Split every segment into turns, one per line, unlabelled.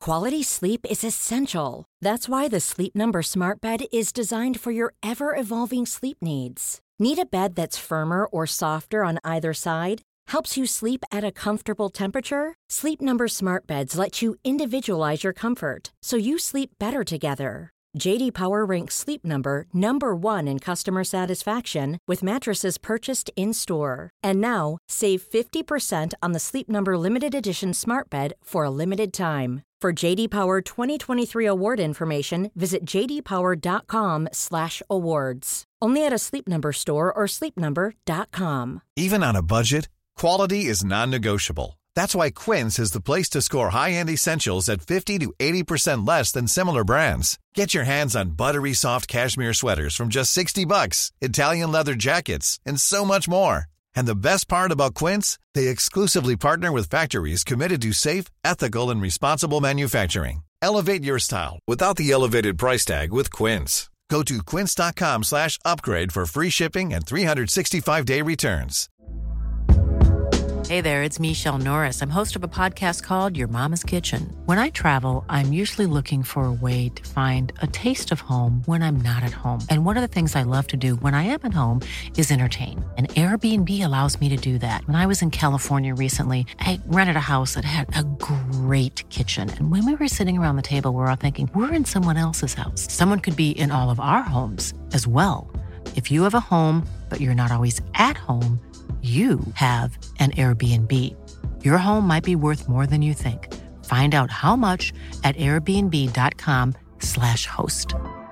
Quality sleep is essential. That's why the Sleep Number Smart Bed is designed for your ever-evolving sleep needs. Need a bed that's firmer or softer on either side? Helps you sleep at a comfortable temperature? Sleep Number Smart Beds let you individualize your comfort, so you sleep better together. JD Power ranks Sleep Number number 1 in customer satisfaction with mattresses purchased in-store. And now, save 50% on the Sleep Number Limited Edition Smart Bed for a limited time. For JD Power 2023 award information, visit jdpower.com/awards. Only at a Sleep Number store or sleepnumber.com.
Even on a budget, quality is non-negotiable. That's why Quince is the place to score high-end essentials at 50 to 80% less than similar brands. Get your hands on buttery soft cashmere sweaters from just $60, Italian leather jackets, and so much more. And the best part about Quince, they exclusively partner with factories committed to safe, ethical, and responsible manufacturing. Elevate your style without the elevated price tag with Quince. Go to quince.com/upgrade for free shipping and 365-day returns.
Hey there, it's Michelle Norris. I'm host of a podcast called Your Mama's Kitchen. When I travel, I'm usually looking for a way to find a taste of home when I'm not at home. And one of the things I love to do when I am at home is entertain. And Airbnb allows me to do that. When I was in California recently, I rented a house that had a great kitchen. And when we were sitting around the table, we were all thinking, we're in someone else's house. Someone could be in all of our homes as well. If you have a home, but you're not always at home, you have an Airbnb. Your home might be worth more than you think. Find out how much at airbnb.com/host.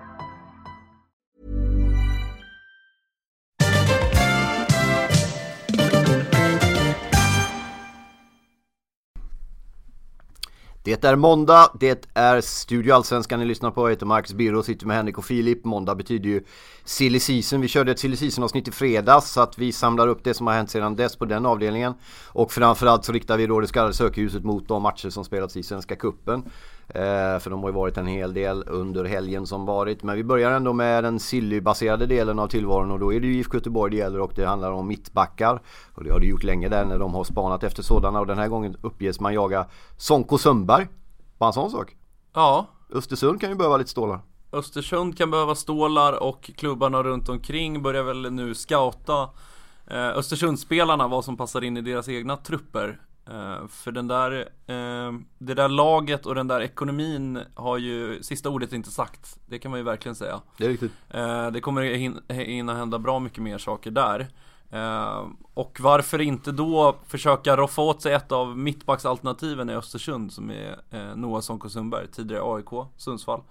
Det är måndag, det är Studio Allsvenskan ni lyssnar på. Jag heter Marcus Birro, sitter med Henrik och Filip. Måndag betyder ju silly season. Vi körde ett silly season-avsnitt i fredags, så att vi samlar upp det som har hänt sedan dess på den avdelningen. Och framförallt så riktar vi då det skallade sökljuset mot de matcher som spelats i Svenska Cupen. För de har ju varit en hel del under helgen som varit. Men vi börjar ändå med den silly-baserade delen av tillvaron. Och då är det ju IFK Göteborg det gäller, och det handlar om mittbackar. Och det har det gjort länge där när de har spanat efter sådana. Och den här gången uppges man jaga Sonko Sundberg. Bara en sån sak.
Ja.
Östersund kan ju behöva lite stålar.
Östersund kan behöva stålar, och klubbarna runt omkring börjar väl nu scouta Östersundsspelarna, vad som passar in i deras egna trupper. För det där laget och den där ekonomin har ju sista ordet inte sagt. Det kan man ju verkligen säga.
Det är riktigt.
Det kommer hinna hända bra mycket mer saker där. Och varför inte då försöka roffa åt sig ett av mittbacksalternativen i Östersund, som är Noah Sonko Sundberg, tidigare AIK, Sundsvall.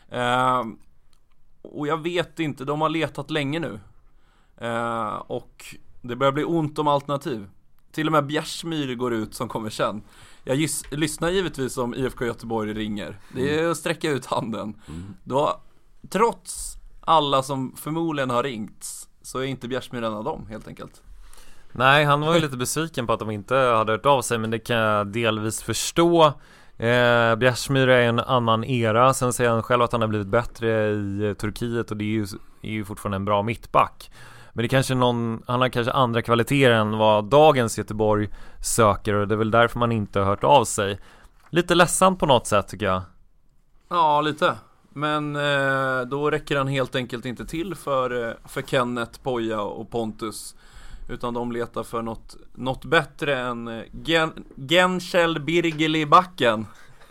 Och jag vet inte, de har letat länge nu. Och det börjar bli ont om alternativ. Till och med Bjärsmyr går ut som kommer sen. Jag lyssnar givetvis om IFK Göteborg ringer. Det är att sträcka ut handen. Då, trots alla som förmodligen har ringt, så är inte Bjärsmyr en av dem, helt enkelt.
Nej, han var ju lite besviken på att de inte hade hört av sig, men det kan jag delvis förstå. Bjärsmyr är en annan era. Sen säger han själv att han har blivit bättre i Turkiet, och det är ju fortfarande en bra mittback. Men det kanske han har kanske andra kvaliteter än vad dagens Göteborg söker, och det är väl därför man inte har hört av sig. Lite ledsamt på något sätt, tycker jag.
Ja, lite. Men då räcker han helt enkelt inte till för Kenneth, Poja och Pontus, utan de letar för något bättre än Genschel Birgeli-backen.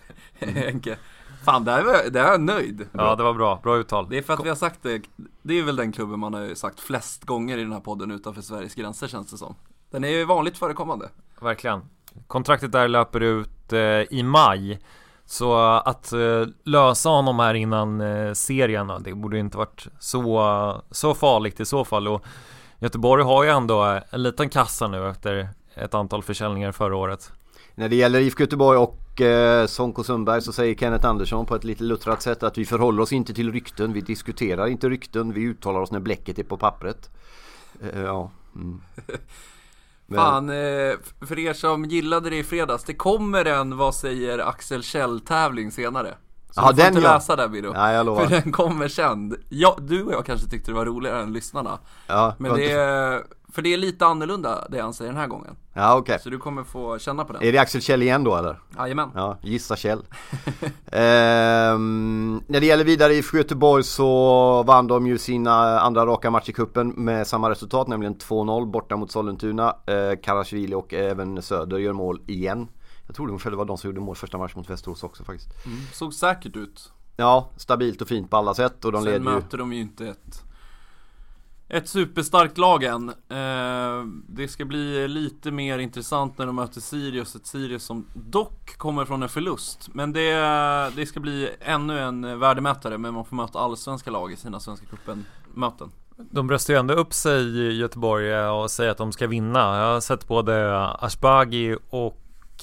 Fan, där är jag nöjd.
Ja, det var bra uttal.
Det är för att vi har sagt det. Det är väl den klubben man har sagt flest gånger i den här podden utanför Sveriges gränser, känns det som. Den är ju vanligt förekommande.
Verkligen. Kontraktet där löper ut i maj. Så att lösa honom här innan serien, det borde inte varit så farligt i så fall. Och Göteborg har ju ändå en liten kassa nu efter ett antal försäljningar förra året.
När det gäller IFK Göteborg och Sonko Sundberg, så säger Kenneth Andersson på ett lite luttrat sätt att vi förhåller oss inte till rykten, vi diskuterar inte rykten, vi uttalar oss när bläcket är på pappret. Ja.
Fan, för er som gillade det i fredags, det kommer en vad säger Axel Kjell-tävling senare. Så du får inte
ja.
läsa där, Birro.
Nej, jag lovar.
För den kommer sen. Ja, du och jag kanske tyckte det var roligare än lyssnarna.
Ja,
men för det är lite annorlunda det han säger den här gången.
Ja, okej.
Så du kommer få känna på den.
Är det Axel Kjell igen då, eller?
Jajamän.
Ja, gissa Kjell. När det gäller vidare i Göteborg så vann de ju sina andra raka match i kuppen med samma resultat, nämligen 2-0 borta mot Sollentuna. Karasjvili och även Söder gör mål igen. Jag tror det var de som gjorde mål första match mot Västerås också faktiskt.
Såg säkert ut.
Ja, stabilt och fint på alla sätt. Och de
sen möter de ju inte ett superstarkt lag än. Det ska bli lite mer intressant när de möter Sirius. Ett Sirius som dock kommer från en förlust. Men det ska bli ännu en värdemätare. Men man får möta allsvenska lag i sina Svenska cupen-möten.
De bröstar ju ändå upp sig i Göteborg och säger att de ska vinna. Jag har sett både Ashbagi och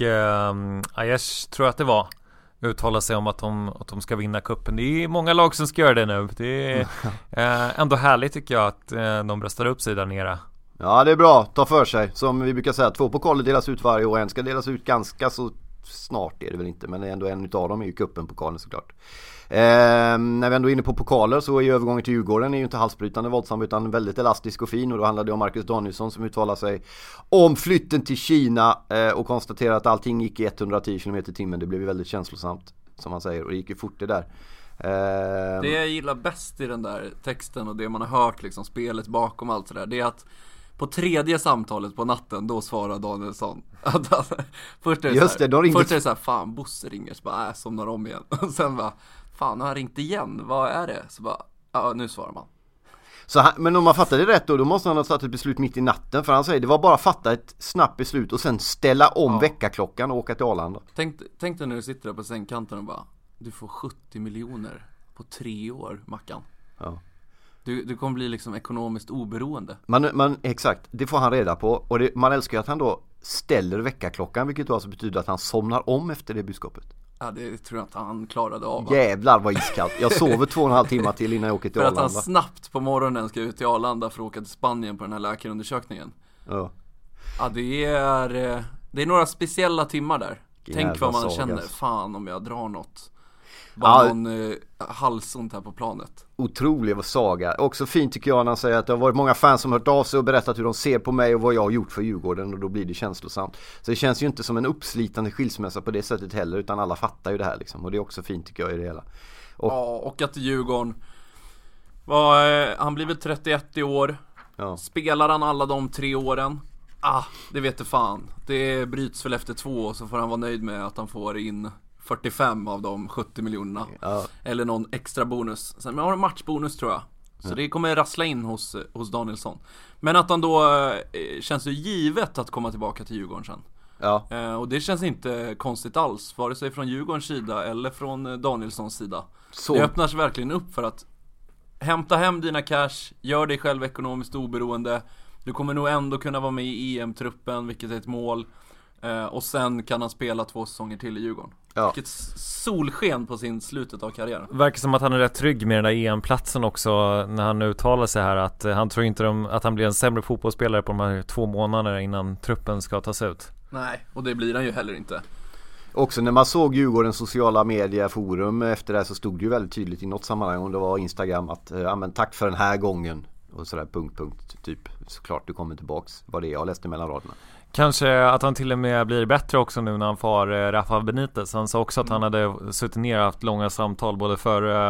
Aiesh, tror jag att det var, uttala sig om att de ska vinna kuppen. Det är många lag som ska göra det nu. Det är ändå härligt tycker jag att de bröstar upp sig där nere.
Ja, det är bra. Ta för sig. Som vi brukar säga, 2 pokaler delas ut varje år. En ska delas ut ganska så snart, är det väl inte. Men ändå en utav dem är ju cupen-pokalen såklart. När vi ändå är inne på pokaler så är övergången till Djurgården är ju inte halsbrytande våldsam utan väldigt elastisk och fin. Och då handlar det om Marcus Danielsson som uttalar sig om flytten till Kina och konstaterar att allting gick i 110 km/h. Det blev ju väldigt känslosamt, som han säger, och det gick ju fort det där.
Det jag gillar bäst i den där texten och det man har hört liksom, spelet bakom allt sådär, det är att på 3:e samtalet på natten, då svarar Danielsson. Först är det så här, fan, Bosse ringer, så bara, somnar om igen. Och sen bara, fan, har han ringt igen? Vad är det? Så bara, ja, nu svarar man.
Så men om man fattar det rätt då måste han ha tagit ett beslut mitt i natten. För han säger, det var bara att fatta ett snabbt beslut och sen ställa om väckarklockan och åka till Arlanda.
Tänk dig när du sitter där på sängkanten och bara, du får 70 miljoner på 3 år, Mackan.
Ja.
Du kommer bli liksom ekonomiskt oberoende.
Exakt, det får han reda på. Och man älskar att han då ställer väckarklockan, vilket då alltså betyder att han somnar om efter det budskapet.
Ja, det tror jag inte han klarade av.
Jävlar vad iskallt. Jag sover 2,5 timmar till innan jag åker till Arlanda.
För att han snabbt på morgonen ska ut till Arlanda för att åka till Spanien på den här läkarundersökningen.
Ja.
Ja, det är några speciella timmar där. Tänk vad man känner, fan om jag drar något. Bara någon halsont här på planet.
Otrolig saga. Också fint tycker jag när han säger att det har varit många fans som hört av sig och berättat hur de ser på mig och vad jag har gjort för Djurgården, och då blir det känslosamt. Så det känns ju inte som en uppslitande skilsmässa på det sättet heller, utan alla fattar ju det här liksom. Och det är också fint tycker jag i det hela.
Och att Djurgården han blir väl 31 i år. Ja. Spelar han alla de 3 åren? Det vet du fan. Det bryts väl efter 2, så får han vara nöjd med att han får in 45 av de 70 miljonerna. Ja. Eller någon extra bonus. Sen har han matchbonus tror jag. Så det kommer rassla in hos Danielsson. Men att han då känns ju givet att komma tillbaka till Djurgården sen. Ja. Och det känns inte konstigt alls, vare sig från Djurgårdens sida eller från Danielssons sida. Det öppnar sig verkligen upp för att hämta hem dina cash, gör dig själv ekonomiskt oberoende. Du kommer nog ändå kunna vara med i EM-truppen, vilket är ett mål. Och sen kan han spela 2 säsonger till i Djurgården. Ja. Vilket solsken på sin slutet av karriären.
Verkar som att han är rätt trygg med den där EM-platsen också, när han uttalar sig här att han tror inte att han blir en sämre fotbollsspelare på de här 2 månaderna innan truppen ska tas ut.
Nej, och det blir han ju heller inte.
Också när man såg Djurgårdens sociala medieforum efter det här, så stod det ju väldigt tydligt i något sammanhang, om det var Instagram, att men tack för den här gången och sådär typ, såklart du kommer tillbaks, vad det är, jag läste mellan raderna.
Kanske att han till och med blir bättre också nu när han får Rafa Benitez. Han sa också att han hade suttit ner och haft långa samtal både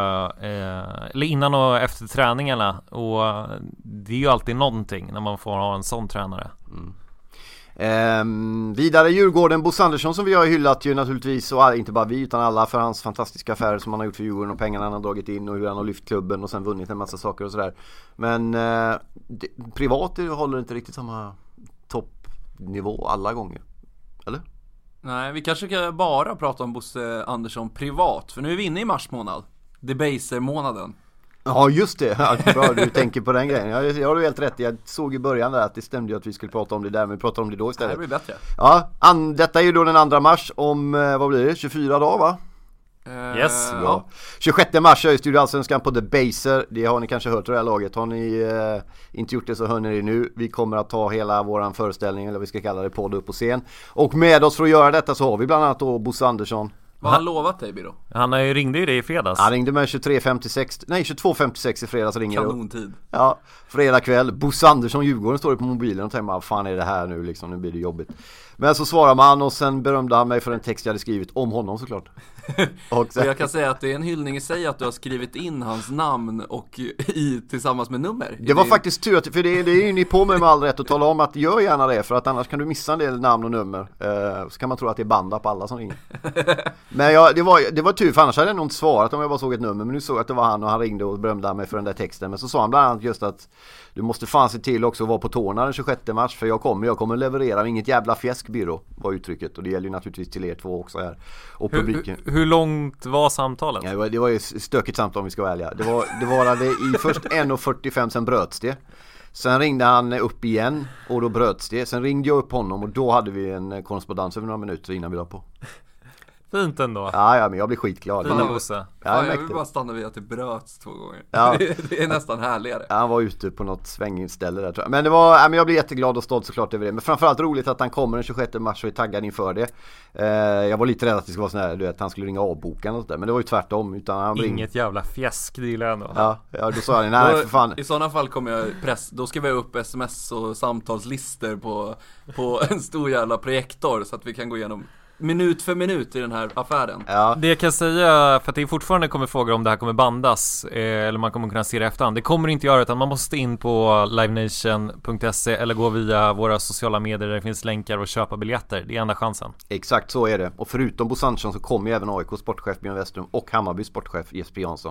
eller innan och efter träningarna. Och det är ju alltid någonting när man får ha en sån tränare.
Vidare Djurgården, Bosse Andersson som vi har hyllat ju naturligtvis, och inte bara vi utan alla, för hans fantastiska affärer som han har gjort för Djurgården och pengarna han har dragit in och hur han har lyft klubben och sen vunnit en massa saker och sådär. Men privat håller inte riktigt samma toppnivå alla gånger, eller?
Nej, vi kanske kan bara prata om Bosse Andersson privat, för nu är vi inne i mars månad, Debaser-månaden.
Ja, just det. Bra, du tänker på den grejen. Jag har ju helt rätt. Jag såg i början där att det stämde ju att vi skulle prata om det där, men vi pratar om det då istället.
Det blir bättre.
Ja, detta är ju då den 2 mars om, vad blir det? 24 dagar va?
Yes.
Bra. 26 mars är ju Studio Allsvenskan på Debaser. Det har ni kanske hört det här laget. Har ni inte gjort det så hör ni det nu. Vi kommer att ta hela våran föreställning, eller vi ska kalla det, podd upp på scen. Och med oss för att göra detta så har vi bland annat då Bosse Andersson.
Vad har han lovat dig, Biro?
Han ringde ju dig i fredags.
Han ringde mig 22.56 i fredags ringer jag.
Kanontid.
Ja, fredag kväll. Bosse Andersson, Djurgården, står det på mobilen och tänker man, vad fan är det här nu liksom, nu blir det jobbigt. Men så svarar man och sen berömde han mig för en text jag hade skrivit om honom såklart. Och sen...
jag kan säga att det är en hyllning i sig att du har skrivit in hans namn och tillsammans med nummer.
Det var faktiskt tur, för det är ju ni på mig med all rätt att tala om att gör gärna det, för att annars kan du missa en del namn och nummer. Så kan man tro att det är banda på alla som ringer. Men det var tur, för annars hade jag nog inte svarat om jag bara såg ett nummer. Men nu såg jag att det var han och han ringde och berömde mig för den där texten. Men så sa han bland annat just att du måste fan se till också att vara på tårna den 26 mars, för jag kommer leverera inget jävla fjäskbyrå, var uttrycket. Och det gäller ju naturligtvis till er två också här. Och publiken.
Hur långt var samtalet?
Ja, det var ju stökigt samtal om vi ska vara ärliga. Det varade i först 1:45, sen bröts det. Sen ringde han upp igen och då bröts det. Sen ringde jag upp honom och då hade vi en korrespondens över några minuter innan vi la på.
Fint ändå.
Ja, men jag blir skitglad.
Fina Bosse.
Ja, jag vill bara stanna vid att det bröts 2 gånger.
Ja.
Det är nästan härligare.
Ja, han var ute på något svängigt ställe där, tror jag. Men det var, men jag blir jätteglad och stolt såklart över det. Men framförallt roligt att han kommer den 26 mars och är taggad inför det. Jag var lite rädd att det skulle vara sån här, du vet, han skulle ringa avboken och sådär. Men det var ju tvärtom. Utan han
Inget jävla fjäsk, det gillar jag ändå.
Ja, då sa jag, nej för fan.
I sådana fall kommer jag då ska vi ha upp sms och samtalslister på en stor jävla projektor så att vi kan gå igenom minut för minut i den här affären.
Ja.
Det jag kan säga, för att det fortfarande kommer frågor om det här kommer bandas eller man kommer kunna se det efterhand. Det kommer inte göra, utan man måste in på livenation.se eller gå via våra sociala medier där det finns länkar och köpa biljetter. Det är enda chansen.
Exakt så är det. Och förutom Bosse Andersson så kommer ju även AIK sportchef Björn Westrum och Hammarby sportchef Jesper Jansson.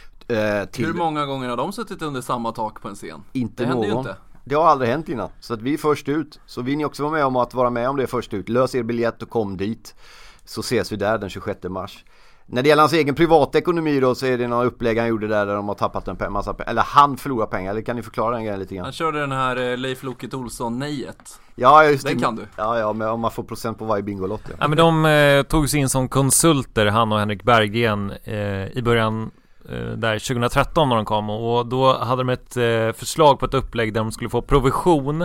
Hur många gånger har de suttit under samma tak på en scen?
Inte
det händer
någon.
ju inte.
Det har aldrig hänt innan. Så att vi är först ut. Så vill ni också vara med om att vara med om det först ut. Lös er biljett och kom dit. Så ses vi där den 26 mars. När det gäller hans egen privata ekonomi då, så är det några upplägg han gjorde där de har tappat en massa pengar. Eller han förlorar pengar. Eller kan ni förklara den grejen lite grann?
Han körde den här Leif Loket Olsson-nejet.
Ja, just
den
det.
kan du.
Ja, men om man får procent på varje Bingolott.
Ja, men de tog sig in som konsulter, han och Henrik Berggren, i början där 2013 när de kom, och då hade de ett förslag på ett upplägg där de skulle få provision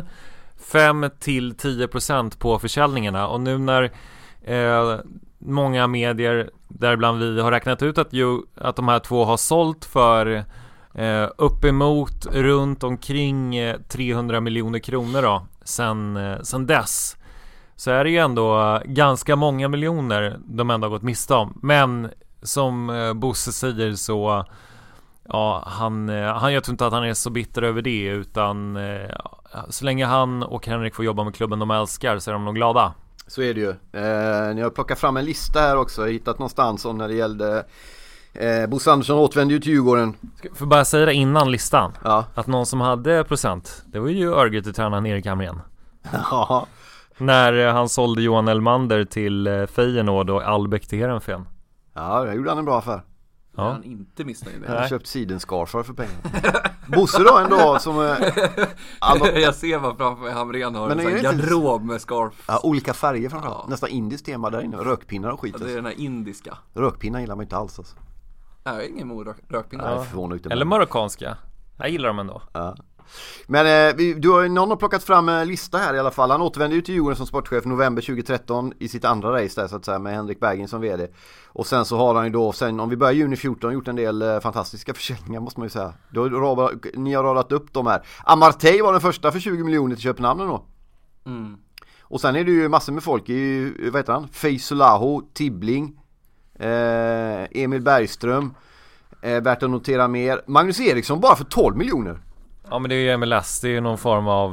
5-10% på försäljningarna. Och nu när många medier, däribland vi, har räknat ut att de här två har sålt för uppemot runt omkring 300 miljoner kronor då, sen dess, så är det ju ändå ganska många miljoner de ändå har gått miste om. Men som Bosse säger så jag tror inte att han är så bitter över det, utan så länge han och Henrik får jobba med klubben de älskar så är de nog glada.
Så är det ju. Ni har plockat fram en lista här också. Jag har hittat någonstans om när det gällde Bosse Andersson återvände ju till Djurgården.
Får bara säga det innan listan,
ja,
att någon som hade procent, det var ju Örgryte-tränaren Erik Hamrén.
Ja.
När han sålde Johan Elmander till Feyenoord och Albeck till Heerenveen.
Ja, det gjorde han en bra affär.
Ja. Är han inte missnöjd med.
Han har köpt sidenscarfar för pengar. Bosse då ändå som
jag ser vad framför mig Hamrén har en
inte
garderob med scarf.
Ja, olika färger framförallt.
Ja.
Nästan indiskt tema där inne. Rökpinnar och skit.
Ja, det är den här indiska.
Rökpinnar gillar man inte alls alltså.
Jag har ingen emot rökpinnar.
Ja. Eller marockanska. Jag gillar dem ändå.
Ja. Men du har någon har plockat fram en lista här i alla fall. Han återvände ju till Djurgården som sportchef november 2013 i sitt andra race där så att säga, med Henrik Berggren som vd. Och sen så har han ju då, sen om vi börjar juni 14, gjort en del fantastiska försäljningar måste man ju säga. Ni har radat upp de här. Amartey var den första för 20 miljoner till Köpenhamn då.
Mm.
Och sen är det ju massor med folk i, vad heter han? Feisolaho, Tibbling, Emil Bergström, värt att notera mer. Magnus Eriksson bara för 12 miljoner.
Ja, men det är ju MLS, det är ju någon form av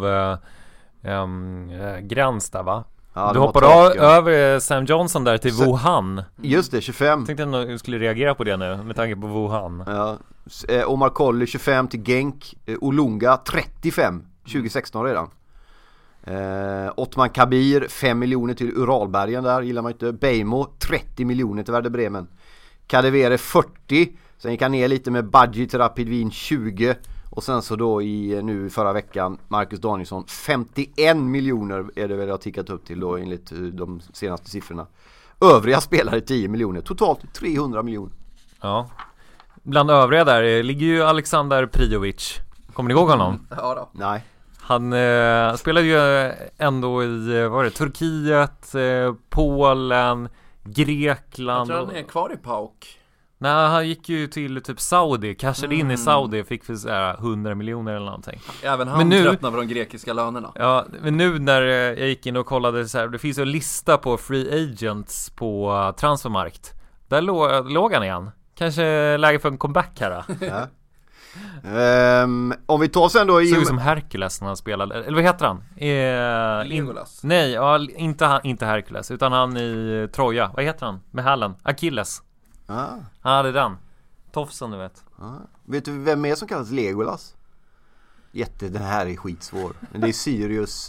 gräns där, va?
Ja,
du hoppar över Sam Johnson där till Wuhan.
Just det, 25.
Jag tänkte ändå att du skulle reagera på det nu med tanke på Wuhan.
Ja. Omar Colley 25 till Genk. Olunga 35 2016 redan. Ottman Kabir 5 miljoner till Uralbergen där, gillar man inte. Beijmo 30 miljoner till Werder Bremen. Kadewere 40. Sen gick han ner lite med Badji till Rapid Wien 20. Och sen så då nu förra veckan Marcus Danielsson 51 miljoner är det väl jag tickat upp till då enligt de senaste siffrorna. Övriga spelare 10 miljoner. Totalt 300 miljoner.
Ja. Bland övriga där ligger ju Alexander Prijovic. Kommer ni ihåg honom?
Ja då.
Nej.
Han spelade ju ändå i Turkiet, Polen, Grekland.
Jag tror han är kvar i PAOK.
Nej, han gick ju till typ Saudi, cashade in i Saudi, fick för såhär 100 miljoner eller någonting.
Även han tröttnar på de grekiska lönerna.
Ja, men nu när jag gick in och kollade så här, det finns ju en lista på free agents på Transfermarkt. Där låg han igen. Kanske läge för en comeback här då.
Ja. Om vi tar sen då
såg ut som Hercules när han spelade. Eller vad heter han?
Legolas.
Nej, ja, inte Hercules, utan han i Troja. Vad heter han? Med hallen? Achilles. Han hade den. Tofsen, du vet.
Vet du vem är som kallas Legolas? Den här är skitsvår. Men det är Sirius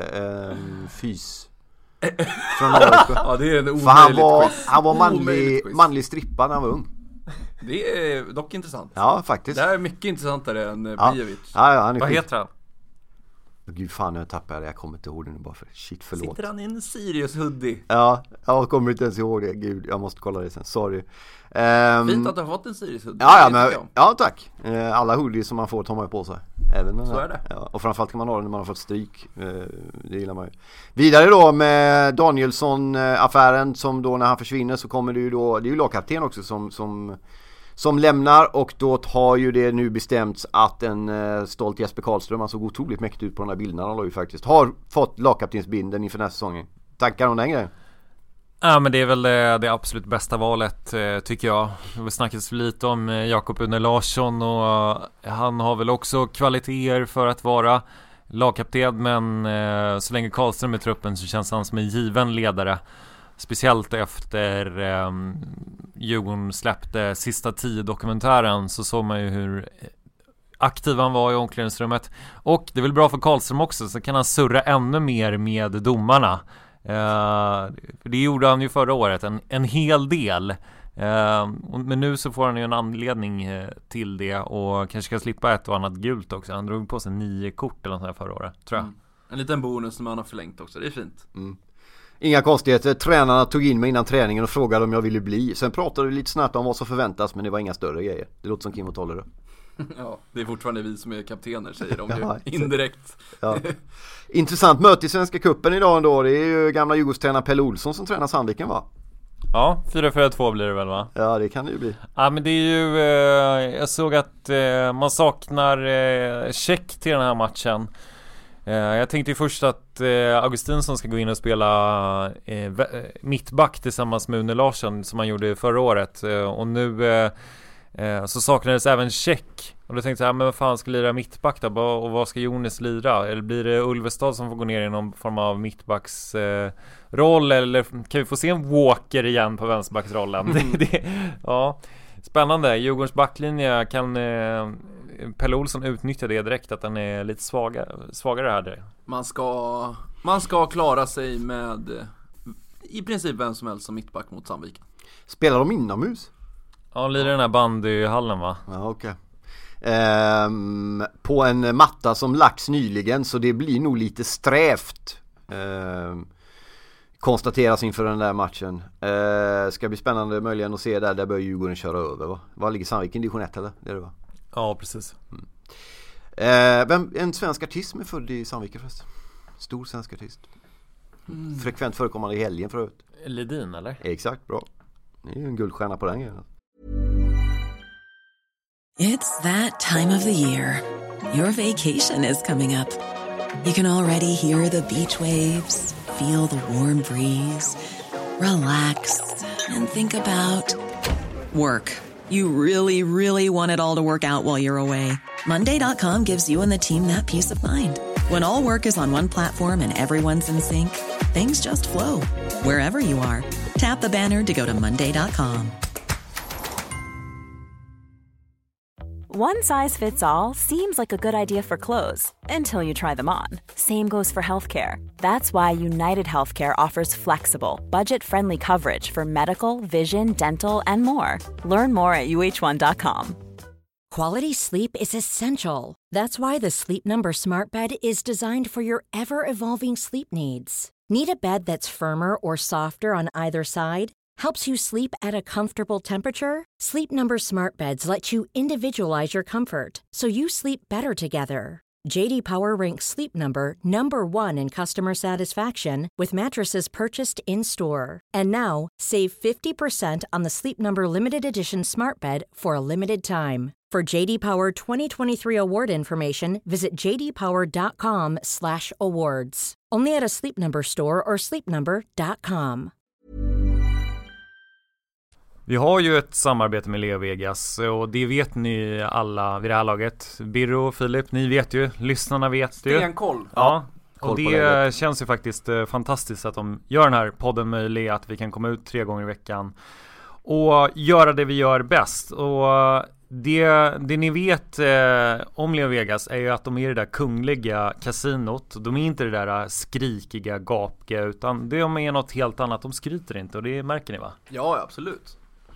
fys. Från
ja, det är en omöjligt
han var manlig strippa när han var ung.
Det är dock intressant.
Ja, faktiskt.
Det är mycket intressantare än Bijevic.
Ja, han är
vad heter han?
Gud fan, jag tappade det. Jag kommer inte ihåg det nu bara för shit, förlåt.
Sitter han i en Sirius hoodie?
Ja, jag kommer inte ens ihåg det. Gud, jag måste kolla det sen. Sorry.
Fint att du har fått en Sirius hoodie.
Ja, tack. Alla hoodies som man får tar man ju på sig. Även
så är det.
Ja, och framförallt kan man ha det när man har fått stryk. Det gillar man ju. Vidare då med Danielsson-affären, som då när han försvinner så kommer det ju då, det är ju lagkapten också som lämnar, och då har ju det nu bestämts att en stolt Jesper Karlström, han såg otroligt mäktigt ut på de här bilderna, han ju faktiskt har fått lagkaptensbindeln inför den här säsongen. Tankar om den grejen?
Ja, men det är väl det absolut bästa valet, tycker jag. Det snackades lite om Jakob Une Larsson, och han har väl också kvaliteter för att vara lagkapten, men så länge Karlström är i truppen så känns han som en given ledare. Speciellt efter Djurgården släppte sista 10-dokumentären, så såg man ju hur aktiv han var i omklädningsrummet. Och det är väl bra för Karlström också, så kan han surra ännu mer med domarna. Det gjorde han ju förra året en hel del. Men nu så får han ju en anledning till det, och kanske ska slippa ett och annat gult också. Han drog på sig 9 kort eller något här förra året, tror jag.
En liten bonus som han har förlängt också, det är fint.
Inga konstigheter, tränarna tog in mig innan träningen och frågade om jag ville bli. Sen pratade vi lite snabbt om vad som förväntas, men det var inga större grejer. Det låter som Kim och Tolle.
Ja, det är fortfarande vi som är kaptener, säger de ju indirekt.
Ja. Intressant möte i Svenska Cupen idag ändå. Det är ju gamla Djurgårdstränaren Pelle Olsson som tränar Sandviken, va?
Ja, 4-4-2 blir det väl, va?
Ja, det kan det ju bli.
Ja, men det är ju jag såg att man saknar check till den här matchen. Jag tänkte ju först att Augustinsson ska gå in och spela mittback tillsammans med Une Larsson, som han gjorde förra året, och nu så saknades även check. Och då tänkte jag, men vad fan ska lira mittback då? Och vad ska Jonas lira? Eller blir det Ulvestad som får gå ner i någon form av mittbacks roll? Eller kan vi få se en Walker igen på vänsterbacksrollen? Ja, spännande. Djurgårdens backlinje, kan Pelle Olsson utnyttja det direkt, att den är lite svagare här?
Man ska klara sig med i princip vem som helst som mittback mot Sandviken.
Spelar de inomhus?
Ja, lirar den här bandyhallen, va?
Ja, okej. På en matta som lagts nyligen, så det blir nog lite strävt, konstateras inför den där matchen. Ska bli spännande möjligen att se där bör Djurgården köra över, va? Var ligger Sandviken? Division 1 eller? Det är det, va?
Ja, precis.
En svensk artist är född i Sandviken förresten. Stor svensk artist. Frekvent förekommande i helgen förut.
Ledin, eller?
Exakt, bra. Det är ju en guldstjärna på den grejen.
It's that time of the year. Your vacation is coming up. You can already hear the beach waves, feel the warm breeze, relax and think about work. You really, really want it all to work out while you're away. Monday.com gives you and the team that peace of mind. When all work is on one platform and everyone's in sync, things just flow. Wherever you are, tap the banner to go to Monday.com.
One size fits all seems like a good idea for clothes until you try them on. Same goes for healthcare. That's why United Healthcare offers flexible, budget-friendly coverage for medical, vision, dental, and more. Learn more at uh1.com.
Quality sleep is essential. That's why the Sleep Number Smart Bed is designed for your ever-evolving sleep needs. Need a bed that's firmer or softer on either side? Helps you sleep at a comfortable temperature? Sleep Number Smart Beds let you individualize your comfort, so you sleep better together. JD Power ranks Sleep Number number 1 in customer satisfaction with mattresses purchased in-store. And now, save 50% on the Sleep Number Limited Edition Smart Bed for a limited time. For JD Power 2023 award information, visit jdpower.com/awards. Only at a Sleep Number store or sleepnumber.com.
Vi har ju ett samarbete med LeoVegas och det vet ni alla vid det här laget. Birro och Filip, ni vet ju, lyssnarna vet ju.
Stenkoll.
Ja, och det känns ju faktiskt fantastiskt att de gör den här podden möjlig, att vi kan komma ut 3 gånger i veckan och göra det vi gör bäst. Och det ni vet om LeoVegas är ju att de är det där kungliga kasinot. De är inte det där skrikiga, gapiga, utan de är något helt annat. De skryter inte, och det märker ni, va?
Ja, absolut.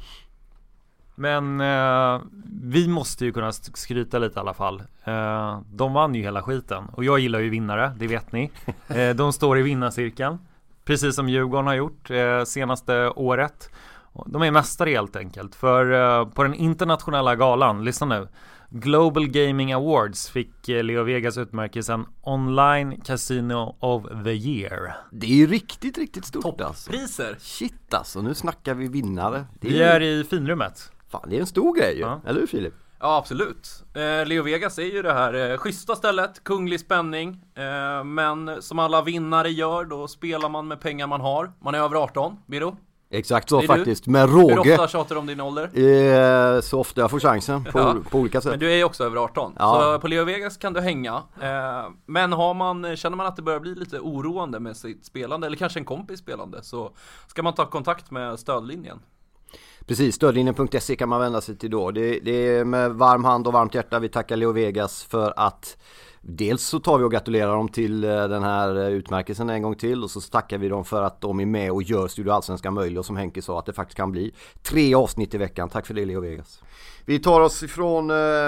Men vi måste ju kunna skryta lite i alla fall. De vann ju hela skiten. Och jag gillar ju vinnare, det vet ni. De står i vinnarcirkeln, precis som Djurgården har gjort senaste året. De är mästare helt enkelt. För på den internationella galan, lyssna nu, Global Gaming Awards fick LeoVegas utmärkelsen Online Casino of the Year.
Det är ju riktigt stort alltså.
Priser.
Shit alltså, nu snackar vi vinnare.
Vi är i finrummet.
Fan, det är en stor grej ju,
Ja.
eller hur Filip?
Ja, absolut. LeoVegas är ju det här schyssta stället, kunglig spänning. Men som alla vinnare gör, då spelar man med pengar man har. Man är över 18, Biro.
Exakt så
Det är
faktiskt, med
Hur
råge.
ofta tjatar du om din ålder?
Så ofta jag får chansen på olika sätt.
Men du är ju också över 18.
Ja.
Så på LeoVegas kan du hänga. Men känner man att det börjar bli lite oroande med sitt spelande, eller kanske en kompis spelande, så ska man ta kontakt med stödlinjen.
Precis, stödlinjen.se kan man vända sig till då. Det är med varm hand och varmt hjärta vi tackar LeoVegas för att dels så tar vi och gratulerar dem till den här utmärkelsen en gång till, och så tackar vi dem för att de är med och gör Studio Allsvenskan möjlig, och som Henke sa, att det faktiskt kan bli 3 avsnitt i veckan. Tack för det, LeoVegas. Vi tar oss ifrån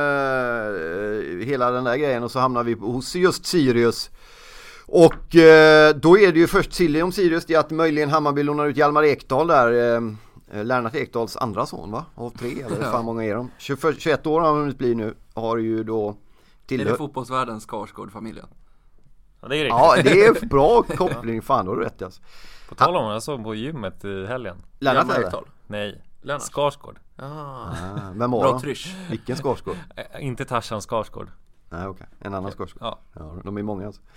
hela den där grejen och så hamnar vi hos just Sirius. Och då är det ju först silly om Sirius, det är att möjligen Hammarby lånar ut Hjalmar Ekdal där. Lennart Ekdals andra son, va? Av 3, eller hur fan många är de? 21 år har han hunnit bli nu. Har ju då
Är det fotbollsvärldens Skarsgård-familjen?
Ja, det är riktigt.
Ja, det är bra koppling, fan, då har du rätt alltså.
På tal om, jag såg på gymmet i helgen.
Lennart
Ekdal?
Nej,
Lennart.
Skarsgård.
Vem var
Bra
de?
trysch.
Vilken Skarsgård?
Inte Tarzan Skarsgård.
Nej, okej. En annan Skarsgård.
Ja.
Ja, de är många alltså.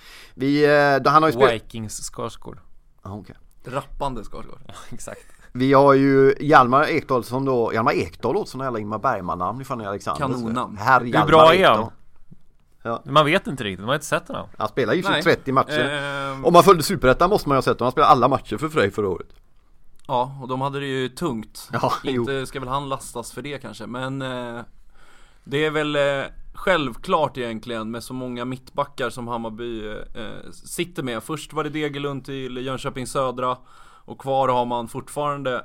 Han har ju spelat...
Vikings Skarsgård.
Ja, okej.
Rappande Skarsgård.
Exakt.
Vi har ju Hjalmar Ekdal som då... Hjalmar Ekdal låter som en jävla Ingmar Bergman-namn ifrån Alexander.
Kanonnamn.
Herr
Hur
Hjalmar
bra är
Ekdal.
han?
Ja.
Man vet inte riktigt, man har inte sett honom.
Han spelar ju
Nej.
30 matcher. Om man följde Superettan måste man ju ha sett honom. Han spelar alla matcher för Frej förra året.
Ja, och de hade det ju tungt.
Ja,
Inte ska väl han lastas för det kanske, men det är väl självklart egentligen med så många mittbackar som Hammarby sitter med. Först var det Degerlund till Jönköping Södra, och kvar har man fortfarande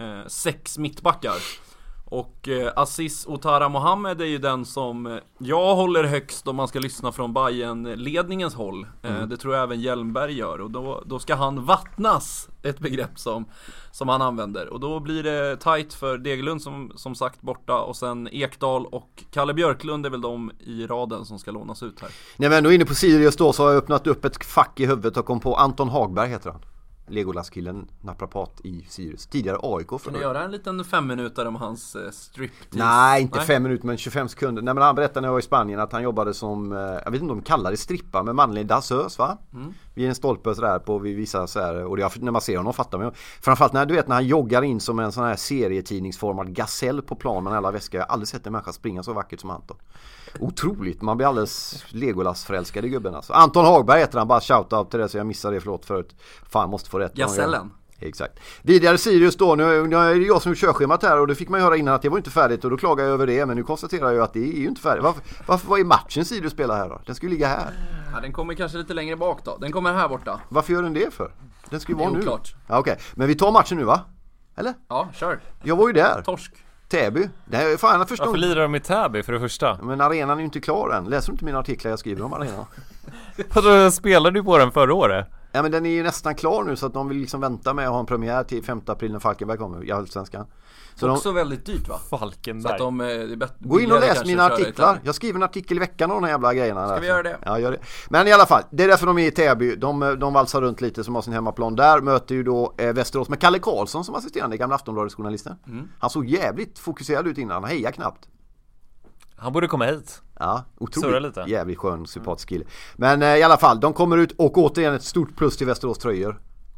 6 mittbackar. Och Aziz Otara Mohamed är ju den som jag håller högst om man ska lyssna från Bayern-ledningens håll. Det tror jag även Hjelmberg gör. Och då ska han vattnas, ett begrepp som han använder. Och då blir det tight för Degerlund som sagt borta. Och sen Ekdal och Kalle Björklund är väl de i raden som ska lånas ut här.
När vi ändå är inne på Sirius då, så har jag öppnat upp ett fack i huvudet och kom på Anton Hagberg heter han. Legolas-killen, naprapat i Sirius. Tidigare AIK.
Kan du göra en liten 5 minuter om hans striptease?
Nej, inte 5 minuter men 25 sekunder. Nej, men han berättade när jag var i Spanien att han jobbade som, jag vet inte om de kallar det strippa, med manlig dansös, va? Vid en stolpe sådär på vid vissa sådär, och när man ser honom fattar man. Framförallt när han joggar in som en sån här serietidningsformad gasell på plan med alla väskor. Jag har aldrig sett en människa springa så vackert som Anton. Otroligt, man blir alldeles Legolas-förälskad i gubben alltså. Anton Hagberg heter han, bara shoutout till det så jag missade det, förlåt förut. Fan, måste få rätt.
Gasellen.
Exakt. Vidare Sirius då, nu är det jag som är körschemat här, och det fick man ju höra innan att det var inte färdigt, och då klagar jag över det, men nu konstaterar jag att det är ju inte färdigt. Varför är matchen Sirius spelar här då? Den skulle ligga här.
Ja, den kommer kanske lite längre bak då. Den kommer här borta.
Varför gör den det för? Den skulle ju vara nu.
Oklart.
Ja, okej. Men vi tar matchen nu, va? Eller?
Ja, kör.
Jag var ju där.
Torsk.
Täby. Det är fan jag förstår.
Varför lirar de i Täby för det första?
Men arenan är ju inte klar än. Läser du inte mina artiklar jag skriver om arenan?
Då spelade du på den förra året?
Ja, men den är ju nästan klar nu, så att de vill liksom vänta med att ha en premiär till 5 april när Falkenberg kommer i Allsvenskan.
Så också väldigt dyrt, va?
Falkenberg.
Så att
gå in och läs mina artiklar. Jag skriver en artikel i veckan om de här jävla grejerna.
Ska vi göra det?
Ja, gör det. Men i alla fall, det är därför de är i Täby. De valsar runt lite, som har sin hemmaplan där. Möter ju då Västerås med Kalle Karlsson som assisterande, gamla Aftonbladets-journalisten. Han såg jävligt fokuserad ut innan, han hejar knappt.
Han borde komma hit.
Ja, otroligt jävligt skön, sympatisk kille. Men i alla fall, de kommer ut och återigen ett stort plus till Västerås tröjor.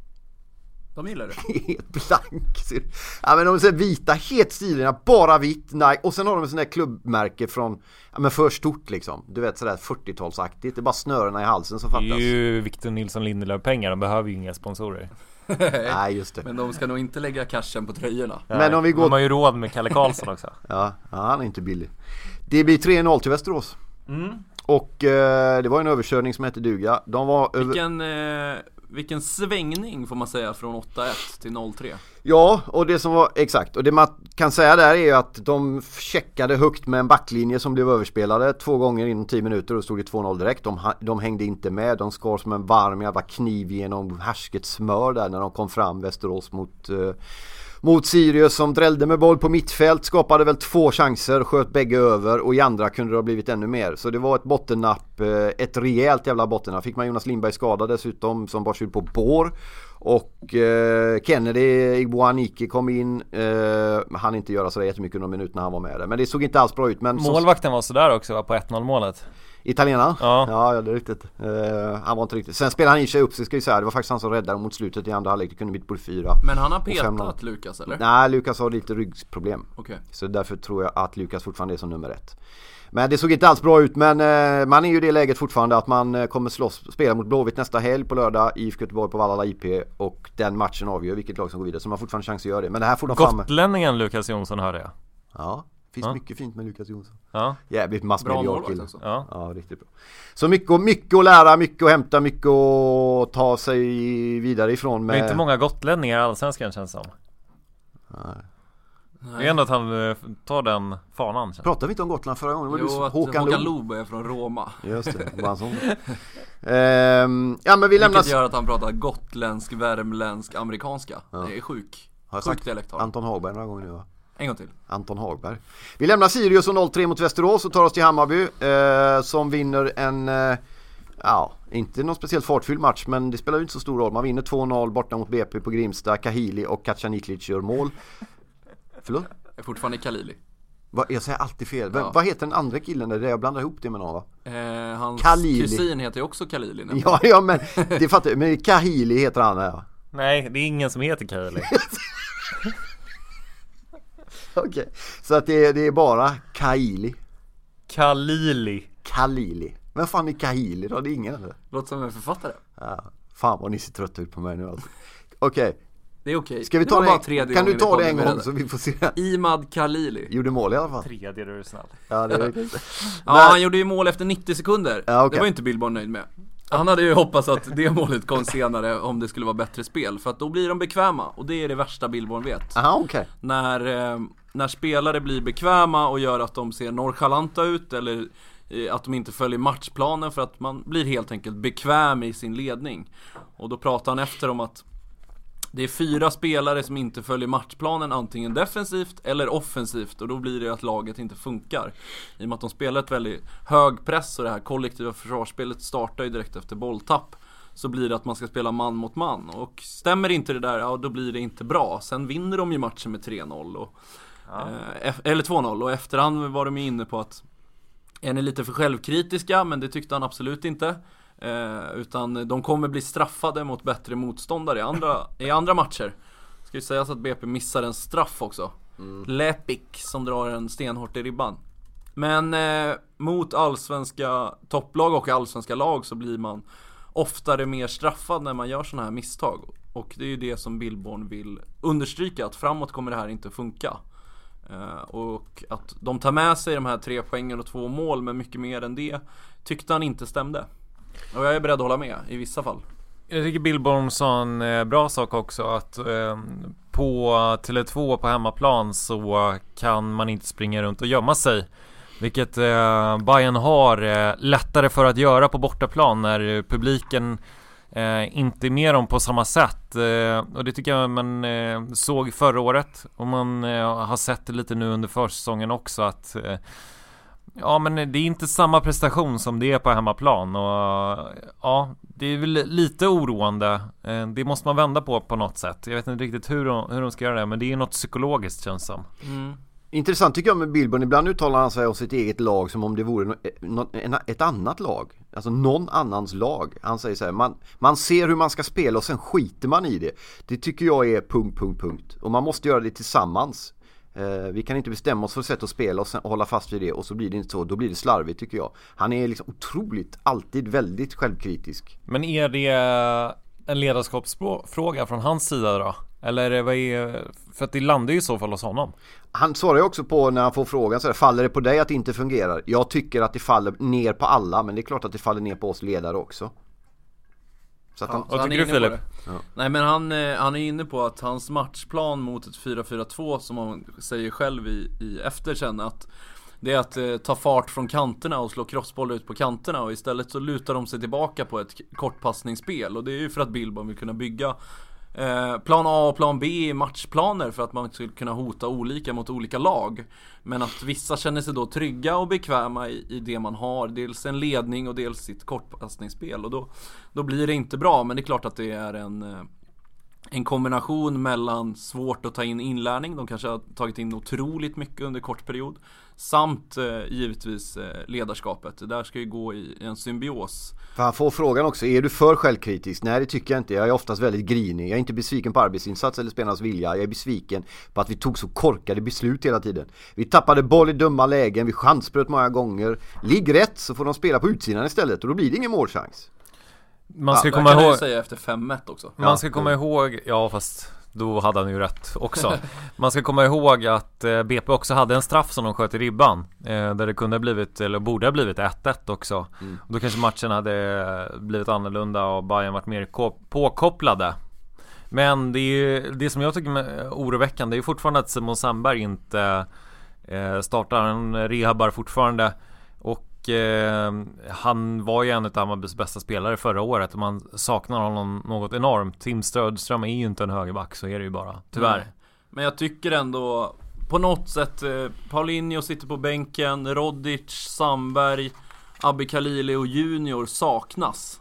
De gillar det.
Helt blank. Ja, men de är så vita, helt stilarna, bara vitt, nej. Och sen har de en sån där klubbmärke från, ja, men för stort liksom. Du vet, sådär 40-talsaktigt. Det är bara snörena i halsen som fattas.
Det är ju Victor Nilsson Lindelöf pengar, de behöver ju inga sponsorer.
Nej, just det.
Men de ska nog inte lägga cashen på tröjorna.
Men om vi går...
De har ju råd med Kalle Karlsson också.
Ja, han är inte billig. Det blir 3-0 till Västerås. Och det var en överkörning som hette duga. De var
vilken svängning får man säga från 8-1 till 0-3.
Ja, och det som var exakt. Och det man kan säga där är ju att de checkade högt med en backlinje som blev överspelade 2 gånger inom 10 minuter och stod det 2-0 direkt. De hängde inte med. De skar som en varm jävla kniv genom härsket smör där när de kom fram, Västerås, mot Sirius, som drällde med boll på mittfält, skapade väl 2 chanser, sköt bägge över, och i andra kunde det ha blivit ännu mer. Så det var ett bottennapp, ett rejält jävla bottennapp. Fick man Jonas Lindberg skadad dessutom, som bara skjut på bår. Och Kennedy Igboanike kom in, han inte göra så jättemycket under minuterna han var med där. Men det såg inte alls bra ut. Men
målvakten var sådär också, var på 1-0 målet.
Italienarna?
Ja.
Ja, det är riktigt. Han var inte riktigt. Sen spelade han i sig upp sig, ska jag säga. Det var faktiskt han som räddade mot slutet i andra halvlek. Det kunde bli på 4.
Men han har petat Lukas, eller?
Nej, Lukas har lite ryggproblem.
Okay.
Så därför tror jag att Lukas fortfarande är som nummer 1. Men det såg inte alls bra ut. Men man är ju i det läget fortfarande att man kommer spela mot Blåvitt nästa helg på lördag i IFK Göteborg på Vallala IP. Och den matchen avgör vilket lag som går vidare. Så man har fortfarande chans att göra det. Men det här får de fram.
Gotlänningen Lukas Jonsson, hörde jag.
Ja. Finns mycket fint med Lukas Jonsson.
Ja.
Jävligt massmedial kille.
Alltså.
Ja, riktigt bra. Så mycket att lära, mycket att hämta, mycket att ta sig vidare ifrån.
Det är inte många gotlänningar i Allsvenskan, känns som.
Nej.
Det är ändå att han tar den fanan.
Pratade vi inte om Gotland förra gången?
Jo, att Håkan Loob är från Roma.
Just det, bara en sån. Ja, men vi lämnar...
Vilket gör att han pratar gotländsk, värmländsk, amerikanska. Ja. Det är sjuk dialekt.
Anton Hagberg några gånger nu, va?
En gång till.
Anton Hagberg. Vi lämnar Sirius och 0-3 mot Västerås och tar oss till Hammarby som vinner en inte någon speciellt fartfylld match, men det spelar ju inte så stor roll. Man vinner 2-0 borta mot BP på Grimsta. Kahili och Kacaniklic gör mål. Förlåt?
Jag är fortfarande Kalili.
Jag säger alltid fel. Ja. Vad heter den andra killen där? Jag blandar ihop det med någon, va?
Hans
Kalili.
kusin heter ju också Kalili.
Ja, men det fattar jag. Men Kahili heter han, ja.
Nej, det är ingen som heter Kahili.
Okej, så att det är bara Kahili.
Kalili.
Men fan är Kahili då? Det är ingen eller?
Låter som en författare.
Ja, fan vad ni ser trött ut på mig nu alltså. Okej.
Det är okej.
Ska vi ta det? Kan du ta det en gång så vi får se?
Imad Khalili
gjorde mål i alla fall.
3D, du är snäll.
Ja, det är riktigt.
Han gjorde ju mål efter 90 sekunder.
Ja, okay.
Det var ju inte Billborn nöjd med. Han hade ju hoppats att det målet kom senare om det skulle vara bättre spel. För att då blir de bekväma. Och det är det värsta Billborn vet.
Aha, okay.
När spelare blir bekväma och gör att de ser nonchalanta ut, eller att de inte följer matchplanen, för att man blir helt enkelt bekväm i sin ledning. Och då pratar han efter om att det är 4 spelare som inte följer matchplanen, antingen defensivt eller offensivt, och då blir det att laget inte funkar. I och med att de spelar ett väldigt hög press och det här kollektiva försvarsspelet startar ju direkt efter bolltapp, så blir det att man ska spela man mot man. Och stämmer inte det där, ja då blir det inte bra. Sen vinner de ju matchen med 3-0 och, eller 2-0, och efterhand var de inne på att en är lite för självkritiska, men det tyckte han absolut inte. Utan de kommer bli straffade mot bättre motståndare i andra matcher. Ska ju sägas att BP missar en straff också. Lepik som drar en stenhårt i ribban. Men mot allsvenska topplag och allsvenska lag så blir man oftare mer straffad när man gör såna här misstag. Och det är ju det som Billborn vill understryka, att framåt kommer det här inte funka. Och att de tar med sig de här 3 poängen och 2 mål, men mycket mer än det tyckte han inte stämde. Och jag är beredd att hålla med i vissa fall.
Jag tycker Billborn sa en bra sak också, att på Tele2 på hemmaplan så kan man inte springa runt och gömma sig, vilket Bayern har lättare för att göra på bortaplan, när publiken inte med dem på samma sätt. Och det tycker jag man såg förra året. Och man har sett det lite nu under försäsongen också. Att ja, men det är inte samma prestation som det är på hemmaplan. Och ja, det är väl lite oroande. Det måste man vända på något sätt. Jag vet inte riktigt hur de ska göra det. Men det är något psykologiskt, känns som.
Intressant tycker jag med Billborn. Ibland uttalar han sig om sitt eget lag som om det vore ett annat lag. Alltså någon annans lag. Han säger så här, man ser hur man ska spela och sen skiter man i det. Det tycker jag är ... Och man måste göra det tillsammans. Vi kan inte bestämma oss för sätt att spela och sen hålla fast vid det, och så blir det inte så. Då blir det slarvigt, tycker jag. Han är liksom otroligt, alltid väldigt självkritisk.
Men är det en ledarskapsfråga från hans sida då? Eller vad är, för att det landar ju i så fall hos honom.
Han svarar ju också på, när han får frågan så här, faller det på dig att det inte fungerar? Jag tycker att det faller ner på alla, men det är klart att det faller ner på oss ledare också. Så att
Vad tycker du, Filip?
Ja.
Nej, men han är inne på att hans matchplan mot ett 4-4-2, som han säger själv i eftersen, att det är att ta fart från kanterna och slå crossbollar ut på kanterna, och istället så lutar de sig tillbaka på ett kortpassningsspel. Och det är ju för att Billborn vill kunna bygga plan A och plan B i matchplaner, för att man skulle kunna hota olika mot olika lag. Men att vissa känner sig då trygga och bekväma i det man har, dels en ledning och dels sitt kortpassningsspel, och då blir det inte bra. Men det är klart att det är en kombination mellan svårt att ta in inlärning, de kanske har tagit in otroligt mycket under kort period, samt givetvis ledarskapet. Det där ska ju gå i en symbios.
För han får frågan också, är du för självkritisk? Nej, det tycker jag inte. Jag är oftast väldigt grinig. Jag är inte besviken på arbetsinsats eller spelarnas vilja. Jag är besviken på att vi tog så korkade beslut hela tiden. Vi tappade boll i dumma lägen, vi chansbröt många gånger. Ligg rätt så får de spela på utsidan istället, och då blir det ingen målchans.
Man ska komma ihåg,
säga efter 5-1 också.
Man ska komma ihåg, ja fast då hade han ju rätt också. Man ska komma ihåg att BP också hade en straff som de sköt i ribban, där det kunde ha blivit, eller borde ha blivit 1-1 också. Då kanske matchen hade blivit annorlunda och Bayern varit mer påkopplade. Men det som jag tycker är oroväckande är ju fortfarande att Simon Sandberg inte startar. Han rehabbar fortfarande. Och han var ju en av Hammarbys bästa spelare förra året, och man saknar honom något enormt. Tim Stödström är ju inte en högerback, så är det ju bara, tyvärr.
Men jag tycker ändå på något sätt Paulinho sitter på bänken, Rodic, Sandberg, Abbe Khalili och Junior saknas.